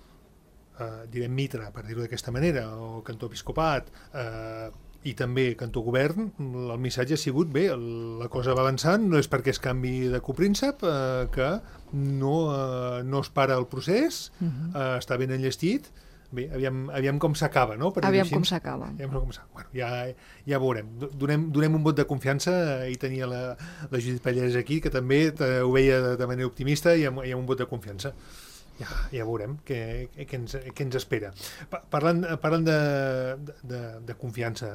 B: eh, direm Mitra, per dir-ho d'aquesta manera, o Cantó Episcopat, eh, i també Cantó Govern, el missatge ha sigut, bé, la cosa va avançant, no és perquè es canvi de copríncep, eh, que no, eh, no es para el procés, uh-huh. eh, està ben enllestit, bé, aviam, aviam com s'acaba, no? Per
C: aviam com s'acaba.
B: Aviam com s'acaba. Bueno, ja, ja veurem. Donem, donem un vot de confiança, i tenia la, la Judit Pallès aquí, que també ho veia de, de manera optimista, i amb, i amb un vot de confiança. Ja, ja veurem què, què, ens, què ens espera. Parlant, parlant de, de, de confiança,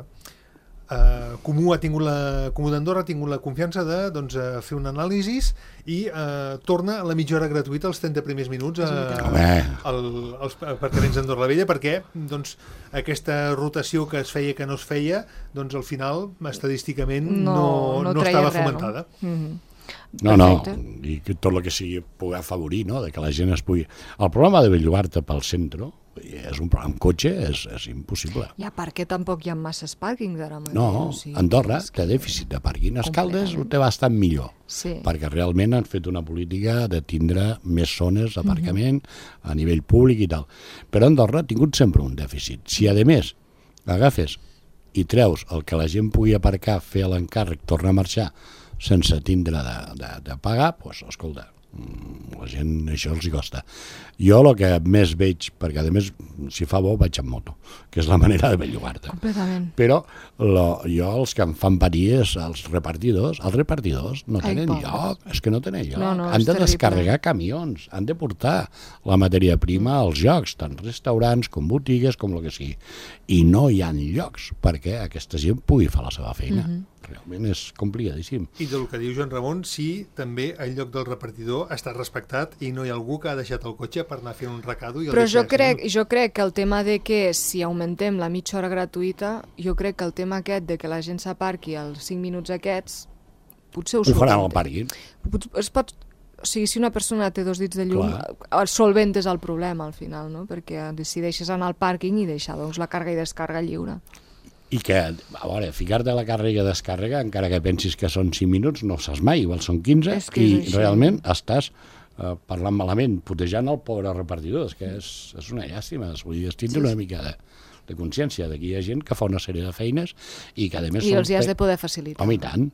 B: eh, Comú ha tingut la, Comú d'Andorra ha tingut la confiança de doncs, fer un anàlisi i eh, torna a la mitja hora gratuïta als trenta primers minuts eh, al, als aparcaments d'Andorra la Vella, perquè doncs, aquesta rotació que es feia que no es feia, doncs al final estadísticament no, no, no, no estava fomentada. No? Mm-hmm.
D: No, no, i que tot el que sigui poder afavorir, no?, de que la gent es pugui... El problema de Bellugarta pel centre és un problema amb cotxe, és, és impossible.
C: I a part que tampoc hi ha masses pàrquings ara mateix.
D: No, o sigui, Andorra té dèficit de pàrquing. Escaldes ho té bastant millor,
C: sí.
D: perquè realment han fet una política de tindre més zones d'aparcament uh-huh. a nivell públic i tal. Però Andorra ha tingut sempre un dèficit. Si, a més, agafes i treus el que la gent pugui aparcar, fer l'encàrrec, tornar a marxar, sense tindre de, de, de pagar, doncs, escolta, la gent això els hi costa. Jo el que més veig, perquè a més, si fa bo, vaig amb moto, que és la manera de Bellugarta.
C: Completament.
D: Però lo, jo els que em fan patir és els repartidors. Els repartidors no
C: Ai,
D: tenen
C: pobres.
D: lloc, és que no tenen lloc.
C: No, no,
D: han de
C: terrible.
D: descarregar camions, han de portar la matèria prima als llocs, tant restaurants com botigues, com el que sigui. I no hi ha llocs perquè aquesta gent pugui fer la seva feina. Uh-huh. Realment és complicadíssim.
B: I del que diu Joan Ramon, sí, també el lloc del repartidor està respectat i no hi ha algú que ha deixat el cotxe per anar a fer un recado. I el
C: Però jo
B: deixa,
C: crec,
B: no?
C: jo crec que el tema de que si augmentem la mitja hora gratuïta, jo crec que el tema aquest de que la gent s'aparqui als cinc minuts aquests, potser ho,
D: ho faran al pàrquing.
C: Es pot, o sigui, si una persona té dos dits de llum, el solvent és el problema al final, no? Perquè decideixes anar al pàrquing i deixar doncs, la càrrega i descàrrega lliure.
D: I que, a veure, ficar-te la càrrega i descàrrega, encara que pensis que són cinc minuts, no saps mai, igual són quinze, i realment estàs eh, parlant malament, putejant el pobre repartidor, és que és, és una llàstima, vull dir, es tindre una mica de, de consciència de que hi ha gent que fa una sèrie de feines i que a més...
C: I els hi has de poder facilitar.
D: Home, i tant.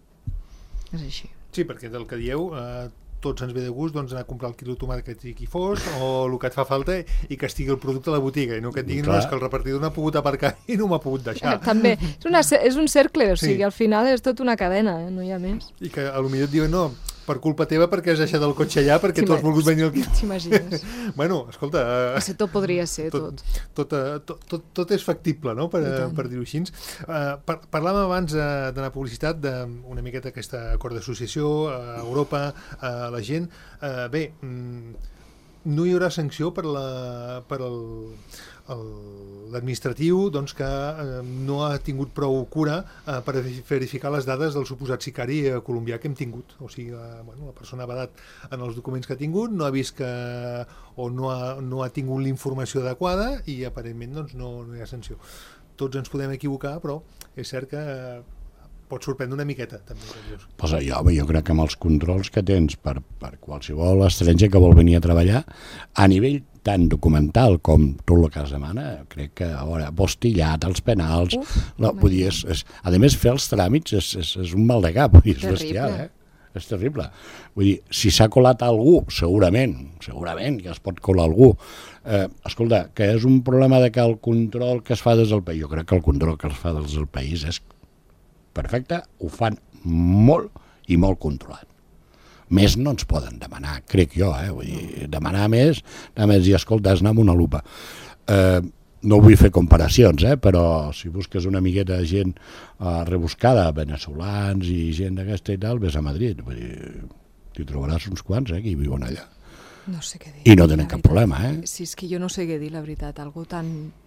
C: És així.
B: Sí, perquè del que dieu... Eh, tots ens ve de gust doncs, anar a comprar el quilo de tomàquet i qui fos, o el que et fa falta i que estigui el producte a la botiga, i no que et diguin no, és que el repartidor no ha pogut aparcar i no m'ha pogut deixar.
C: També, és, una, és un cercle, o sigui, sí. Al final és tot una cadena, eh? No hi ha més.
B: I que potser et diuen, no, per culpa teva perquè has deixat el cotxe allà perquè tu has volgut venir al quilo.
C: T'imagines?
B: Bueno, escolta...
C: Uh, tot podria ser, tot.
B: Tot, tot, tot, tot, tot és factible, no?, per, per dir-ho així. Uh, par parlàvem abans uh, d'anar a publicitat d'una miqueta aquesta acord d'associació a uh, Europa, a uh, la gent. Uh, bé, mm, no hi haurà sanció per la... per el... l'administratiu doncs, que eh, no ha tingut prou cura eh, per verificar les dades del suposat sicari eh, colombià que hem tingut. O sigui, la, bueno, la persona ha badat en els documents que ha tingut, no ha vist que o no ha, no ha tingut la informació adequada i aparentment doncs, no, no hi ha sanció. Tots ens podem equivocar, però és cert que eh, pot sorprendre una miqueta també.
D: Pues jo, jo crec que amb els controls que tens per, per qualsevol estranger que vol venir a treballar, a nivell tant documental com tot el que es demana, crec que a veure, postillat, els penals, Uf, la, vull dir, és, és, a més fer els tràmits és, és, és un mal de cap, vull dir, és bestial, eh? És terrible. Vull dir, si s'ha colat algú, segurament, segurament que es pot colar algú. Eh, escolta, que és un problema de que el control que es fa des del país, jo crec que el control que es fa des del país és perfecte, ho fan molt i molt controlat. Més no ens poden demanar, crec jo, eh? Vull dir, demanar més, a més, i escolta, has anar amb una lupa. Eh, no vull fer comparacions, eh? Però si busques una miqueta de gent eh, rebuscada, veneçolans i gent d'aquesta i tal, ves a Madrid, vull dir, t'hi trobaràs uns quants, eh, que hi viuen allà.
C: No sé què dir.
D: I no tenen cap problema, eh?
C: Sí, és que jo no sé què dir, la veritat, algú tan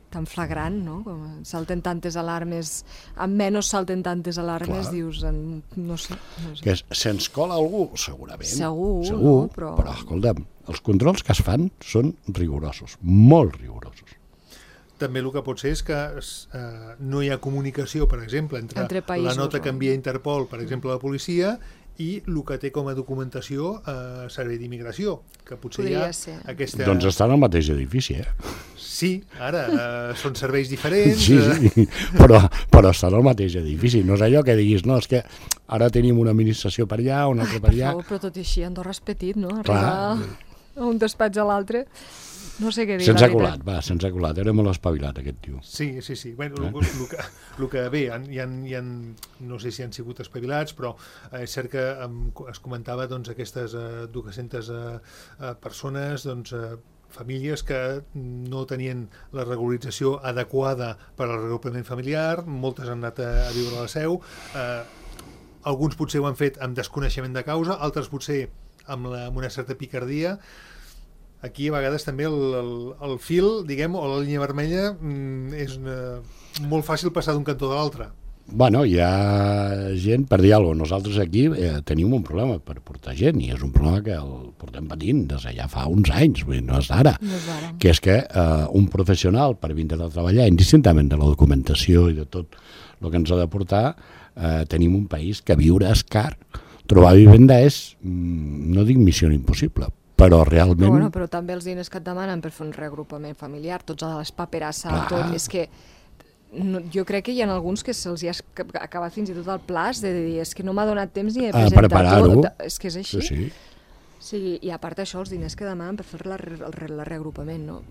C: tan flagrant, no? Com salten tantes alarmes, amb menys salten tantes alarmes,
D: Clar.
C: dius, en, no sé. No sé.
D: Que se'ns cola algú? Segurament.
C: Segur,
D: Segur,
C: no? Però...
D: però escolta'm, els controls que es fan són rigorosos, molt rigorosos.
B: També el que pot ser és que eh, no hi ha comunicació, per exemple, entre,
C: entre països,
B: la nota que
C: no?
B: envia Interpol, per exemple, la policia, i el que té com a documentació eh, Servei d'Immigració, que potser
C: Podria
B: hi ha
C: ser.
B: aquesta...
D: Doncs estan al mateix edifici, eh?
B: Sí, ara, eh, són serveis diferents...
D: Sí,
B: eh...
D: sí, però, però estan al mateix edifici. No és allò que diguis, no, és que ara tenim una administració per allà, una altra per allà...
C: Ai, per favor, però tot i així, Andorra és petit, no?
D: Clar.
C: Arribar a un despatx a l'altre... No sé què dir,
D: Se'ns
C: la
D: ha colat,
C: veritat.
D: va, se'ns ha colat. Era molt espavilat, aquest tio.
B: Sí, sí, sí. Bueno,
D: Eh?
B: el, el, que, el que bé, hi ha, hi ha, hi ha, no sé si han sigut espavilats, però eh, és cert que em, es comentava doncs, aquestes eh, dues-centes eh, eh, persones, doncs, eh, famílies que no tenien la regularització adequada per al reagrupament familiar, moltes han anat a, a viure a la seu, eh, alguns potser ho han fet amb desconeixement de causa, altres potser amb, la, amb una certa picardia. Aquí a vegades també el, el, el fil, diguem, o la línia vermella mm, és una, molt fàcil passar d'un cantó de l'altre.
D: Bueno, hi ha gent, per dir alguna cosa, nosaltres aquí eh, tenim un problema per portar gent, i és un problema que el portem patint des de ja fa uns anys, vull dir, no és d'ara,
C: No és d'ara.
D: que és que eh, un professional per vindre a treballar, indistintament de la documentació i de tot el que ens ha de portar, eh, tenim un país que viure és car. Trobar vivenda és, mm, no dic missió impossible, però realment...
C: Però, bueno, però també els diners que et demanen per fer un reagrupament familiar, tots a les paperassa,
D: Clar.
C: tot, és que no, jo crec que hi ha alguns que se'ls ha acabat fins i tot el plaç de dir, és que no m'ha donat temps ni de
D: A
C: presentar
D: preparar-ho.
C: tot, és que és així.
D: Sí, sí.
C: Sí, i a part d'això, els diners que demanen per fer la, re- el, re- el reagrupament, no?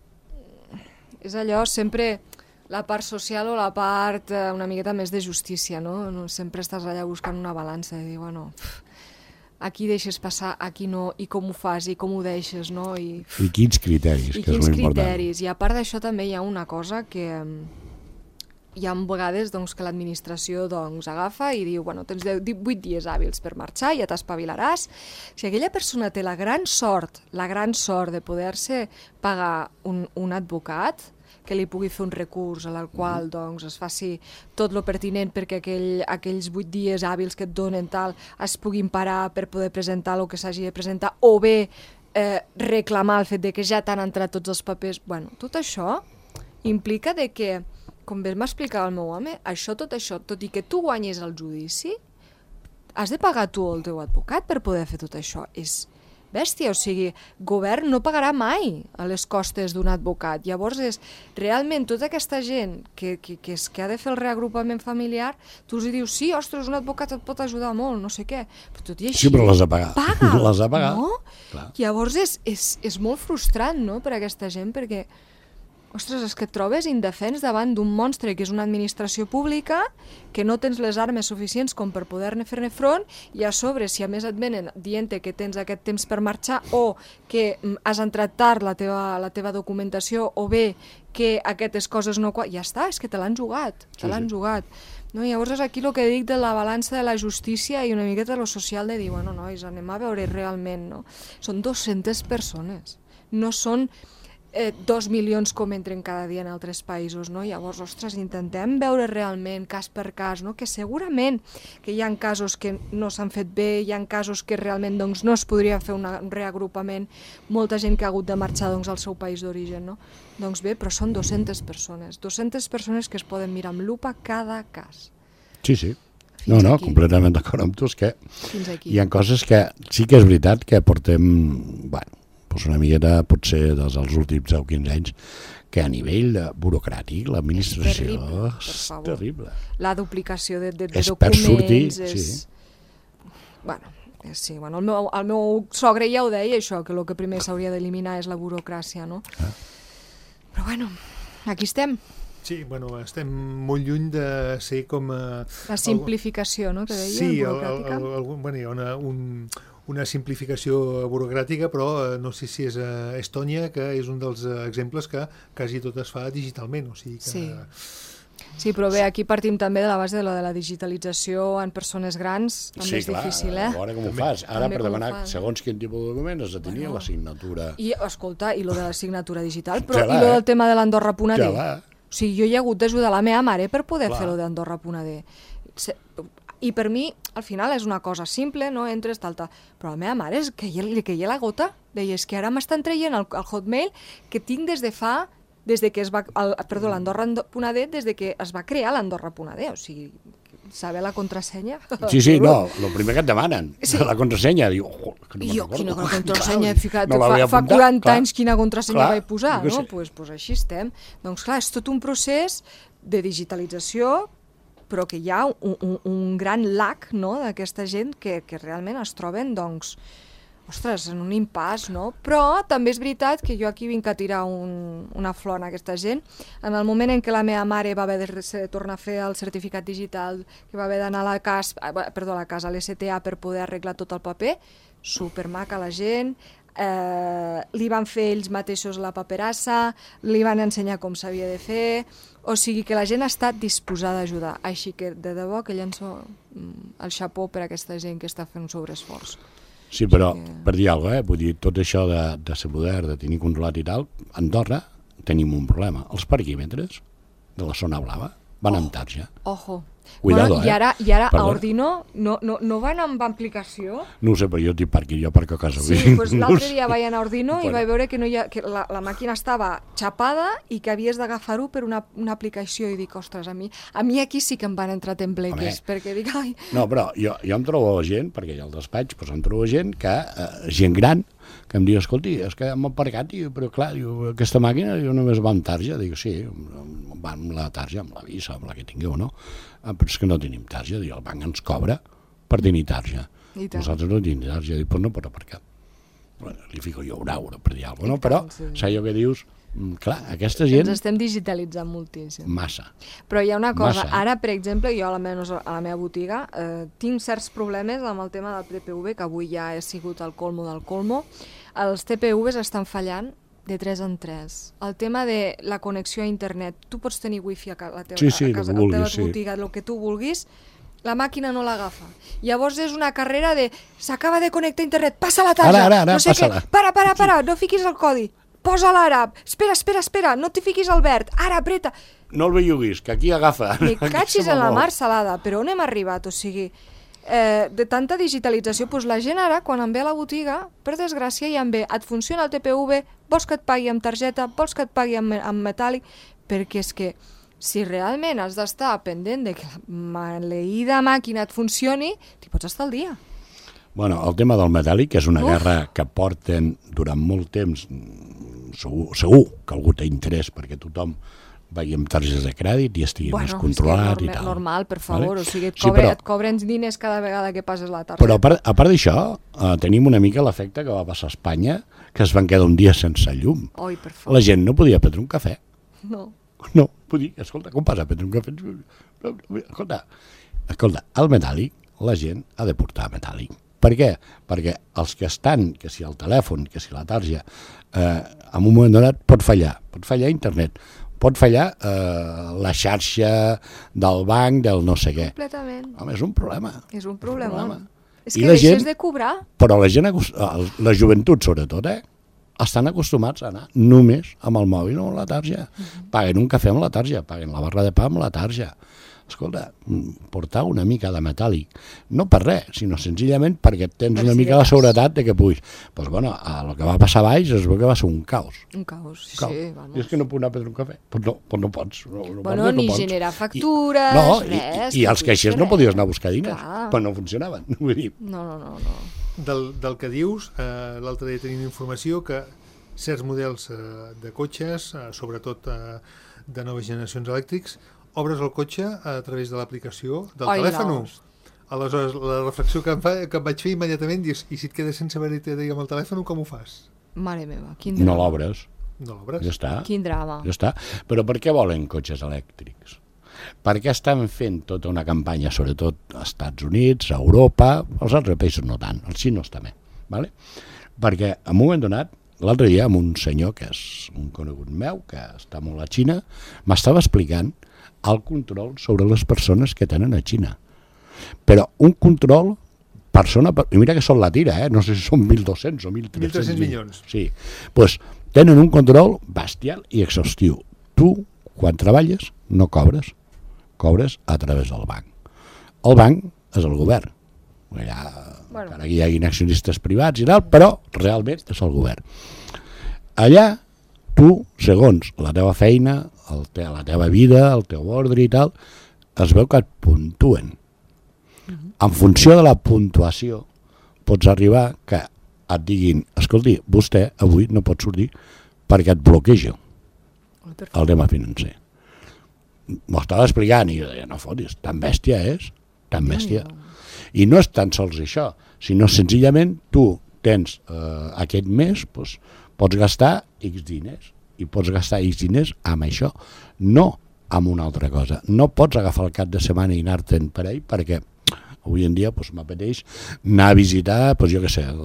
C: És allò, sempre la part social o la part eh, una miqueta més de justícia, no? no? Sempre estàs allà buscant una balança i dir, bueno, pff, aquí deixes passar, aquí no, i com ho fas, i com ho deixes, no? I,
D: I quins criteris,
C: i
D: que és
C: quins
D: l'important.
C: criteris. I a part d'això també hi ha una cosa que em, hi ha vegades doncs, que l'administració doncs, agafa i diu, bueno, tens divuit dies hàbils per marxar, ja t'espavilaràs. Si aquella persona té la gran sort, la gran sort de poder-se pagar un, un advocat, que li pugui fer un recurs al qual doncs, es faci tot lo pertinent perquè aquell, aquells vuit dies hàbils que et donen tal es puguin parar per poder presentar el que s'hagi de presentar, o bé eh, reclamar el fet de que ja t'han entrat tots els papers. Bueno, tot això implica de que, com bé m'explicava el meu home, això, tot això, tot i que tu guanyes el judici, has de pagar tu el teu advocat per poder fer tot això. És bèstia, o sigui, govern no pagarà mai a les costes d'un advocat. Llavors, és realment tota aquesta gent que, que, que, és, que ha de fer el reagrupament familiar, tu els dius, sí, ostres, un advocat et pot ajudar molt, no sé què, però tot i així...
D: Sí, però les ha pagat.
C: Paga,
D: Les ha pagat.
C: no?
D: Clar.
C: Llavors és, és, és molt frustrant, no?, per a aquesta gent, perquè, ostres, és que et trobes indefens davant d'un monstre que és una administració pública, que no tens les armes suficients com per poder-ne fer-ne front, i a sobre, si a més et venen dient que tens aquest temps per marxar, o que mm, has entrat tard la teva, la teva documentació, o bé que aquestes coses no... Ja està, és que te l'han jugat, te
D: Sí,
C: l'han
D: sí.
C: jugat. No, llavors és aquí el que dic de la balança de la justícia i una miqueta de lo social de dir, bueno, nois, anem a veure realment, no? Són dues-centes persones, no són eh, dos milions com entren cada dia en altres països, no? Llavors, ostres, intentem veure realment cas per cas, no? Que segurament que hi ha casos que no s'han fet bé, hi ha casos que realment doncs, no es podria fer una, un reagrupament, molta gent que ha hagut de marxar doncs, al seu país d'origen, no? Doncs bé, però són dues-centes persones, dues-centes persones que es poden mirar amb lupa cada cas.
D: Sí, sí.
C: Fins
D: No, no,
C: aquí.
D: completament d'acord amb tu. És que
C: Fins aquí.
D: hi ha coses que sí que és veritat que portem, bueno, doncs una miqueta potser des dels últims deu o quinze anys, que a nivell eh, burocràtic l'administració
C: És terrible, per
D: és
C: favor.
D: terrible.
C: La duplicació de, de, de
D: És per
C: documents...
D: sortir,
C: és...
D: sí.
C: Bueno, és, sí, bueno, el meu, el meu sogre ja ho deia, això, que el que primer s'hauria d'eliminar és la burocràcia, no?
D: Ah.
C: Però bueno, aquí estem.
B: Sí, bueno, estem molt lluny de ser com... Eh,
C: La simplificació, no?, que deia,
B: sí, el, el,
C: burocràtica.
B: el, el, bueno, hi ha una, un, una simplificació burocràtica, però eh, no sé si és a Estònia, que és un dels eh, exemples que quasi tot es fa digitalment, o sigui que...
C: Sí. Sí, però bé, aquí partim també de la base de la, de la digitalització en persones grans, també
D: Sí,
C: és
D: clar,
C: difícil, eh?
D: a veure com ho fas. Ara,
C: També
D: per
C: com ho
D: demanar
C: fas, eh?
D: segons quin tipus de document has de tenir
C: Bueno.
D: la signatura.
C: I, escolta, i lo de la signatura digital, però
D: Ja va,
C: i lo
D: eh?
C: del tema de l'Andorra punt a
D: Ja
C: d?
D: va.
C: O sigui, jo hi he hagut d'ajudar la meva mare per poder
D: Clar.
C: fer lo d'Andorra punt a d. Se- I per mi, al final, és una cosa simple, no? Entres, tal, tal. Però la meva mare, és que hi, li queia la gota. Deia, és que ara m'estan traient el, el Hotmail que tinc des de fa... des de que es va... El, perdó, l'Andorra punt a d, des de que es va crear l'Andorra punt a d. O sigui, saber la contrasenya...
D: Sí, sí, no, el primer que et demanen,
C: Sí.
D: la contrasenya, diu, oh, que no
C: I
D: me'n
C: jo,
D: recordo.
C: quina contrasenya he ficat?
D: No
C: fa,
D: l'havia
C: fa
D: apuntat,
C: quaranta
D: clar.
C: anys quina contrasenya
D: Clar,
C: vaig posar,
D: jo què
C: no?
D: sé.
C: Pues, pues així estem. Doncs clar, és tot un procés de digitalització, però que hi ha un, un, un gran lac, no?, d'aquesta gent que, que realment es troben, doncs, ostres, en un impàs, no? Però també és veritat que jo aquí vinc a tirar un, una flor a aquesta gent. En el moment en què la meva mare va haver de se- tornar a fer el certificat digital, que va haver d'anar a la CAS, ah, perdó, a la CAS, a l'S T A per poder arreglar tot el paper, supermaca la gent, eh, li van fer ells mateixos la paperassa, li van ensenyar com s'havia de fer, o sigui que la gent ha estat disposada a ajudar. Així que, de debò, que llenço mm, el xapó per a aquesta gent que està fent un sobreesforç.
D: Sí, però
C: que-
D: per dir alguna cosa, eh? Vull dir, tot això de, de ser poder, de tenir controlat i tal, a Andorra tenim un problema. Els parquímetres de la zona blava van amb tarja.
C: Ojo.
D: Cuidado,
C: bueno, I
D: eh?
C: ara, i ara a
D: Perdó.
C: Ordino no, no, no van amb aplicació?
D: No ho sé, però jo t'hi parqui, jo parco a casa.
C: Sí,
D: vull dir,
C: doncs
D: no
C: l'altre
D: sé.
C: dia vaig anar a Ordino i
D: Bueno.
C: vaig veure que, no hi ha, que la, la màquina estava xapada i que havies d'agafar-ho per una, una aplicació i dic, ostres, a mi, a mi aquí sí que em van entrar tembleques,
D: Home.
C: perquè dic, ai,
D: No, però jo, jo em trobo gent, perquè hi ha el despatx, doncs em trobo gent que, eh, gent gran, que em diu, escolti, és que hem aparcat, i, però clar, diu, aquesta màquina jo només va amb tarja. Dic, sí, va amb la tarja, amb la Visa, amb la que tingueu, no? Ah, però és que no tenim tarja. Diu, el banc ens cobra per tenir tarja.
C: I tant.
D: Nosaltres no tenim tarja. Dic, però no pot aparcar. Bueno, li fico jo un euro per dir alguna cosa, no? Però,
C: sí.
D: saps allò que dius? Mm, clar, aquesta
C: ens
D: gent,
C: estem digitalitzant moltíssim.
D: massa.
C: Però hi ha una cosa,
D: Massa.
C: ara, per exemple, jo almenys a la meva botiga eh, tinc certs problemes amb el tema del T P V, que avui ja he sigut el colmo del colmo. Els T P Vs estan fallant de tres en tres. El tema de la connexió a internet, tu pots tenir wifi a ca- la teva,
D: Sí, sí,
C: a
D: el
C: casa,
D: que
C: a la teva
D: vulguis, sí.
C: botiga, el que tu vulguis, la màquina no l'agafa. Llavors és una carrera de s'acaba de connectar a internet, passa la tarja,
D: Ara, ara, ara,
C: no sé
D: passa-la.
C: què, para, para, para, no fiquis el codi, posa l'ara, espera, espera, espera, no t'hi fiquis el verd, ara, apreta.
D: No el belluguis, que aquí agafa.
C: Me
D: Aquí
C: catxis
D: se
C: en la
D: m'amol.
C: mar salada, però on hem arribat? O sigui, eh, de tanta digitalització, doncs la gent ara, quan em ve a la botiga, per desgràcia, ja em ve, et funciona el T P V, vols que et pagui amb targeta, vols que et pagui amb, amb metàl·lic, perquè és que si realment has d'estar pendent de que la maleïda màquina et funcioni, t'hi pots estar al dia.
D: Bueno, el tema del metàl·lic és una
C: Uf.
D: guerra que porten durant molt temps, mm, segur, segur que algú té interès perquè tothom vagi amb targetes de crèdit i estigui
C: Bueno,
D: més
C: és
D: controlat
C: que
D: i
C: norma,
D: tal.
C: normal, per favor,
D: Vale?
C: o sigui, et,
D: Sí,
C: cobre,
D: però-
C: et cobren diners cada vegada que passes la targeta.
D: Però a part, a part d'això, eh, tenim una mica l'efecte que va passar a Espanya, que es van quedar un dia sense llum.
C: Oi, per favor.
D: La gent no podia prendre un cafè.
C: No.
D: No, vull dir, escolta, com passa a prendre un cafè? Escolta, escolta, el metàl·lic, la gent ha de portar metàl·lic. Per què? Perquè els que estan, que si el telèfon, que si la tarja, eh, en un moment donat pot fallar, pot fallar internet, pot fallar eh, la xarxa del banc, del no sé què.
C: Completament.
D: Home, és un problema.
C: És un problema.
D: problema.
C: És
D: I
C: que
D: la
C: deixes
D: gent-
C: de cobrar.
D: Però la gent, acos- el- la joventut sobretot, eh, estan acostumats a anar només amb el mòbil o amb la tarja. Paguen un cafè amb la tarja, paguen la barra de pa amb la tarja. Escolta, mm, portar una mica de metàl·lic, no per res, sinó senzillament perquè tens
C: Per
D: una
C: si
D: mica
C: de
D: la
C: cas.
D: seguretat de que puguis. Doncs bueno, el que va passar a Valls es veu que va ser un caos.
C: Un caos, sí,
D: caos.
C: sí,
D: I
C: vamos.
D: és que no puc anar a prendre un cafè. Doncs no, doncs no pots. No, no
C: Bueno,
D: pots, no
C: ni
D: pots.
C: generar
D: I-
C: factures,
D: no, i,
C: res,
D: i, i els
C: no
D: caixers
C: pots
D: no
C: fer
D: podies
C: res.
D: anar a buscar diners,
C: Clar.
D: però no funcionaven. Vull dir,
C: No, no, no, no.
B: Del, del que dius, eh, l'altre dia tenim informació que certs models eh, de cotxes, eh, sobretot eh, de noves generacions elèctrics, obres el cotxe a través de l'aplicació del
C: Ai,
B: telèfon.
C: laos.
B: Aleshores, la reflexió que em, fa, que em vaig fer immediatament dius, i si et quedes sense bateria amb el telèfon, com ho fas?
C: Mare meva, quin drama.
D: no l'obres,
B: No l'obres?
D: ja està.
C: Quin drama.
D: Ja està. Però per què volen cotxes elèctrics? Per què estan fent tota una campanya, sobretot als Estats Units, a Europa, als altres països no tant, als xinos també, ¿vale? Perquè en un moment donat, l'altre dia, amb un senyor que és un conegut meu, que està molt a Xina, m'estava explicant el control sobre les persones que tenen a Xina. Però un control persona, per... i mira que són la tira, eh? No sé si són mil dos-cents o mil tres-cents
B: milions.
D: Sí, pues, tenen un control bestial i exhaustiu. Tu, quan treballes, no cobres, cobres a través del banc. El banc és el govern. Allà, bueno. Encara que hi hagi accionistes privats i tal, però realment és el govern. Allà, tu, segons la teva feina, el te, la teva vida, el teu ordre i tal, es veu que et puntuen. Uh-huh. En funció de la puntuació, pots arribar que et diguin, escolti, vostè avui no pot sortir perquè et bloquejo el tema financer. M'ho estava explicant i jo deia, no fotis, tan bèstia és, tan bèstia. I no és tan sols això, sinó senzillament tu tens eh, aquest mes, doncs, pots gastar X diners, i pots gastar X diners amb això, no amb una altra cosa. No pots agafar el cap de setmana i anar-te'n per ahí, perquè avui en dia doncs, m'apeteix anar a visitar, doncs, jo què sé,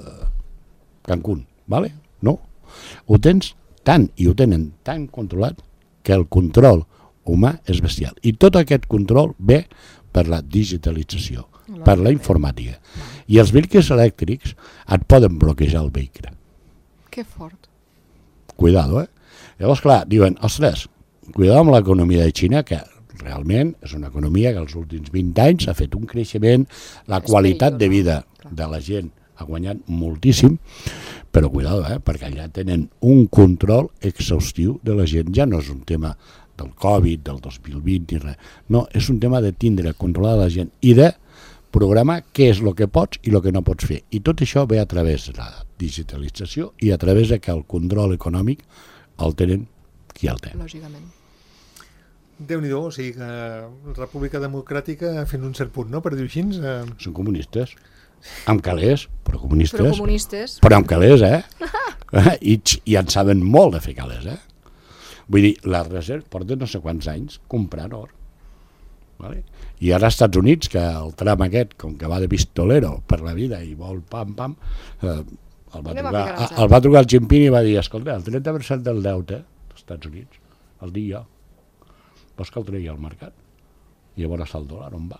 D: Cancún, ¿vale? No? Ho tens tant, i ho tenen tan controlat, que el control humà és bestial. I tot aquest control ve per la digitalització, per la informàtica. I els vehicles elèctrics et poden bloquejar el vehicle.
C: Que fort.
D: Cuidado, eh? Llavors, clar, diuen, ostres, cuidado amb l'economia de Xina, que realment és una economia que els últims vint anys ha fet un creixement, la qualitat de vida de la gent ha guanyat moltíssim, però cuidado, eh? Perquè allà tenen un control exhaustiu de la gent. Ja no és un tema del Covid, del dos mil vint, ni res. No, és un tema de tindre, controlar la gent i de programar què és el que pots i el que no pots fer. I tot això ve a través de la digitalització i a través de que el control econòmic el tenen qui el té.
C: Lògicament.
B: Déu-n'hi-do, o sigui que la República Democràtica fins a un cert punt, no? Per dir-ho així. Eh...
D: Són comunistes. Amb calés, però comunistes.
C: Però comunistes.
D: Però amb calés, eh? I, I en saben molt de fer calés, eh? Vull dir, la reserva porta no sé quants anys comprant or. Vale? I ara als Estats Units, que el tram aquest, com que va de pistolero per la vida i vol pam, pam, eh, el, va trucar, el va trucar el Jinping i va dir, escolta, el trenta per cent del deute dels Estats Units el dic jo. Vols que el tregui al mercat? I llavors el dòlar on va?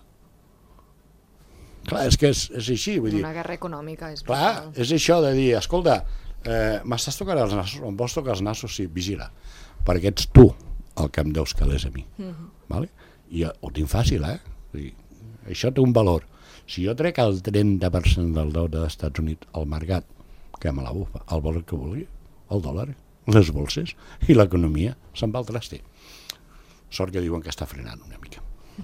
D: Clar, és que és, és així. Vull dir,
C: una guerra econòmica. És
D: clar, brutal. És això de dir, escolta, eh, m'estàs tocant els nassos, em vols tocar els nassos? Sí, vigila, perquè ets tu el que em deus calés a mi. Mm-hmm. Vale? I ho tinc fàcil, eh? Vull dir, això té un valor. Si jo trec el trenta per cent del deute dels Estats Units al mercat, que me la bufa, el valor que vulgui, el dòlar, les bolses i l'economia se'n va al traste. Sort que diuen que està frenant una mica.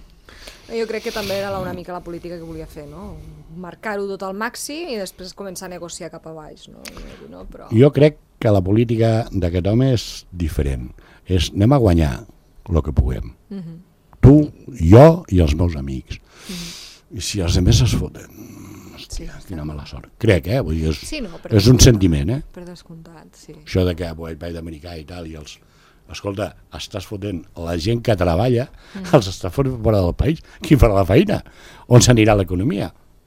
C: Jo crec que també era una mica la política que volia fer, no? Marcar-ho tot al màxim i després començar a negociar cap a baix, no? no però...
D: Jo crec que la política d'aquest home és diferent. És anem a guanyar el que puguem. Uh-huh. Tu, jo i els meus amics. Uh-huh. I si els altres es foten, hòstia, sí, quina mala sort. Crec, eh? Vull dir, és, sí, no, és un sentiment, eh?
C: Per descomptat, sí.
D: Això de que vaig d'americà i tal, i els... Escolta, estàs fotent la gent que treballa, mm. els està fora del país. Qui farà la feina? On s'anirà l'economia?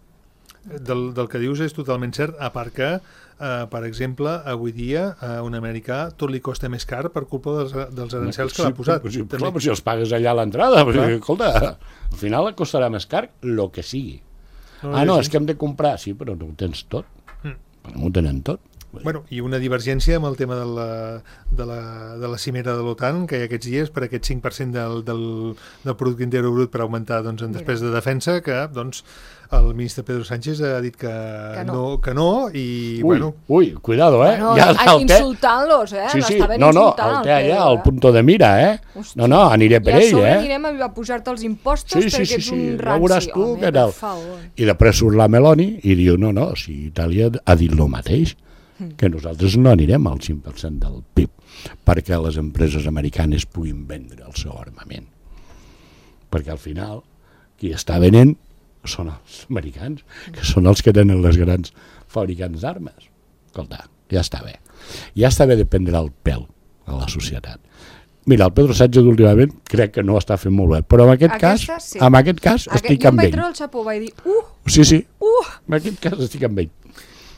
B: Del, del que dius és totalment cert, a part que, eh, per exemple, avui dia a un americà tot li costa més car per culpa dels, dels arancels que
D: sí,
B: l'ha posat.
D: Sí, clar, però si els pagues allà a l'entrada, escolta, al final et costarà més car el que sigui. No, ah, no, és que hem de comprar. Sí, però no ho tens tot. Mm. Però no ho tenen tot.
B: Bueno, i una divergència amb el tema de la, de la, de la cimera de l'OTAN que hi ha aquests dies per aquest cinc per cent del, del, del producte interior brut per augmentar doncs, en despesa de defensa, que doncs, el ministre Pedro Sánchez ha dit que, que, no. No, que no i
D: ui,
B: bueno...
D: Ui, cuidado, eh?
C: Bueno, ja insultant-los, eh?
D: Sí, sí, no, no, el té allà al punto de mira, eh? Hosti. No, no, aniré per ell, eh? I a sobre
C: anirem a pujar-te els impostos
D: sí, sí,
C: perquè
D: sí,
C: ets
D: sí,
C: un
D: sí.
C: ranci.
D: Ja veuràs tu,
C: home,
D: què tal. I després surt la Meloni i diu, no, no, si Itàlia ha dit el mateix, que nosaltres no anirem al cinc per cent del P I B perquè les empreses americanes puguin vendre el seu armament. Perquè al final qui està venent són els americans, que són els que tenen les grans fabricants d'armes. Escolta, ja està bé. Ja està bé de prendre el pèl a la societat. Mira, el Pedro Sánchez últimament crec que no ho està fent molt bé, però en aquest
C: Aquesta,
D: cas,
C: sí.
D: en aquest cas Aquest, estic amb ell.
C: Jo em vaig treure el xapó, vaig dir, uh!
D: Sí, sí,
C: uh!
D: en aquest cas estic amb ell.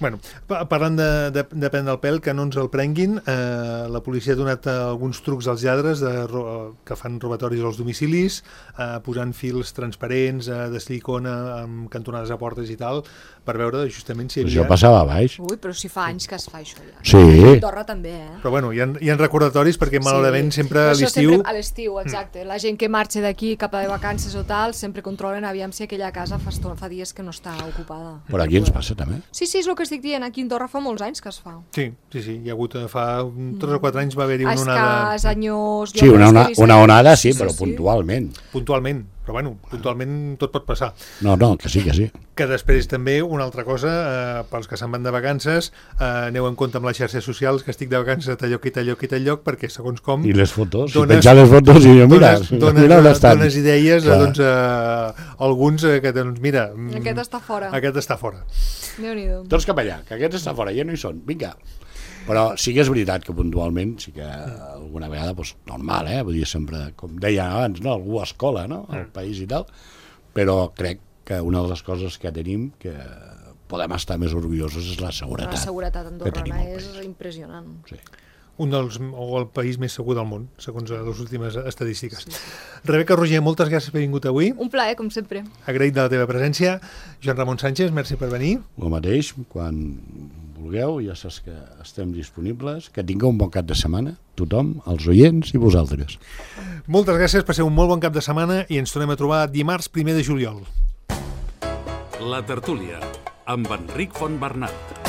B: Bueno, parlant de, de, de prendre el pèl, que no ens el prenguin, eh, la policia ha donat alguns trucs als lladres de, que fan robatoris als domicilis, eh, posant fils transparents eh, de silicona amb cantonades a portes i tal, per veure justament si hi havia...
D: Això passava a baix.
C: Ui, però si fa anys que es fa això ja.
D: Sí.
C: A Andorra també, eh?
B: Però bueno, hi ha, hi ha recordatoris perquè malauradament
C: sí.
B: sempre a l'estiu...
C: Sempre a l'estiu, exacte. La gent que marxa d'aquí cap a de vacances o tal, sempre controlen aviam si aquella casa fa, estona, fa dies que no està ocupada.
D: Però aquí ens passa també.
C: Sí, sí, és el que estic dient. Aquí a Andorra fa molts anys que es fa.
B: Sí, sí, sí. Hi ha hagut, fa tres o quatre anys va haver-hi una onada...
C: Escàs, anyós...
D: Sí, una, una, una onada sí, però sí, puntualment.
B: Puntualment. Però bueno, puntualment tot pot passar.
D: No, no, que sí, que sí.
B: Que després també, una altra cosa, eh, pels que se'n van de vacances, eh, aneu en compte amb les xarxes socials que estic de vacances a tal lloc i tal lloc i tal lloc, perquè segons com...
D: I les fotos,
B: dones,
D: si penjar les fotos i jo, mira,
B: dones, dones,
D: mira on estan.
B: Dones idees a, doncs, a, alguns eh, que, doncs, mira...
C: Aquest està fora.
B: Aquest està fora.
C: Déu-n'hi-do.
D: Tots cap allà, que aquests està fora, ja no hi són, vinga. Però sí que és veritat que puntualment, sí que alguna vegada, doncs, normal, eh? Vull dir, sempre, com deia abans, no? Algú a escola, no? Al país i tal, però crec que una de les coses que tenim que podem estar més orgullosos és la seguretat.
C: La seguretat andorrana és impressionant.
D: Sí.
B: Un dels, o el país més segur del món, segons les últimes estadístiques. Sí. Rebeca Roger, moltes gràcies per haver vingut avui.
C: Un plaer, com sempre.
B: Agraït de la teva presència. Joan Ramon Sánchez, merci per venir.
D: El mateix, quan vulgueu, ja saps que estem disponibles, que tingueu un bon cap de setmana, tothom, els oients i vosaltres.
B: Moltes gràcies, passeu un molt bon cap de setmana i ens tornem a trobar dimarts primer de juliol.
A: La tertúlia, amb Enric Fontbernat.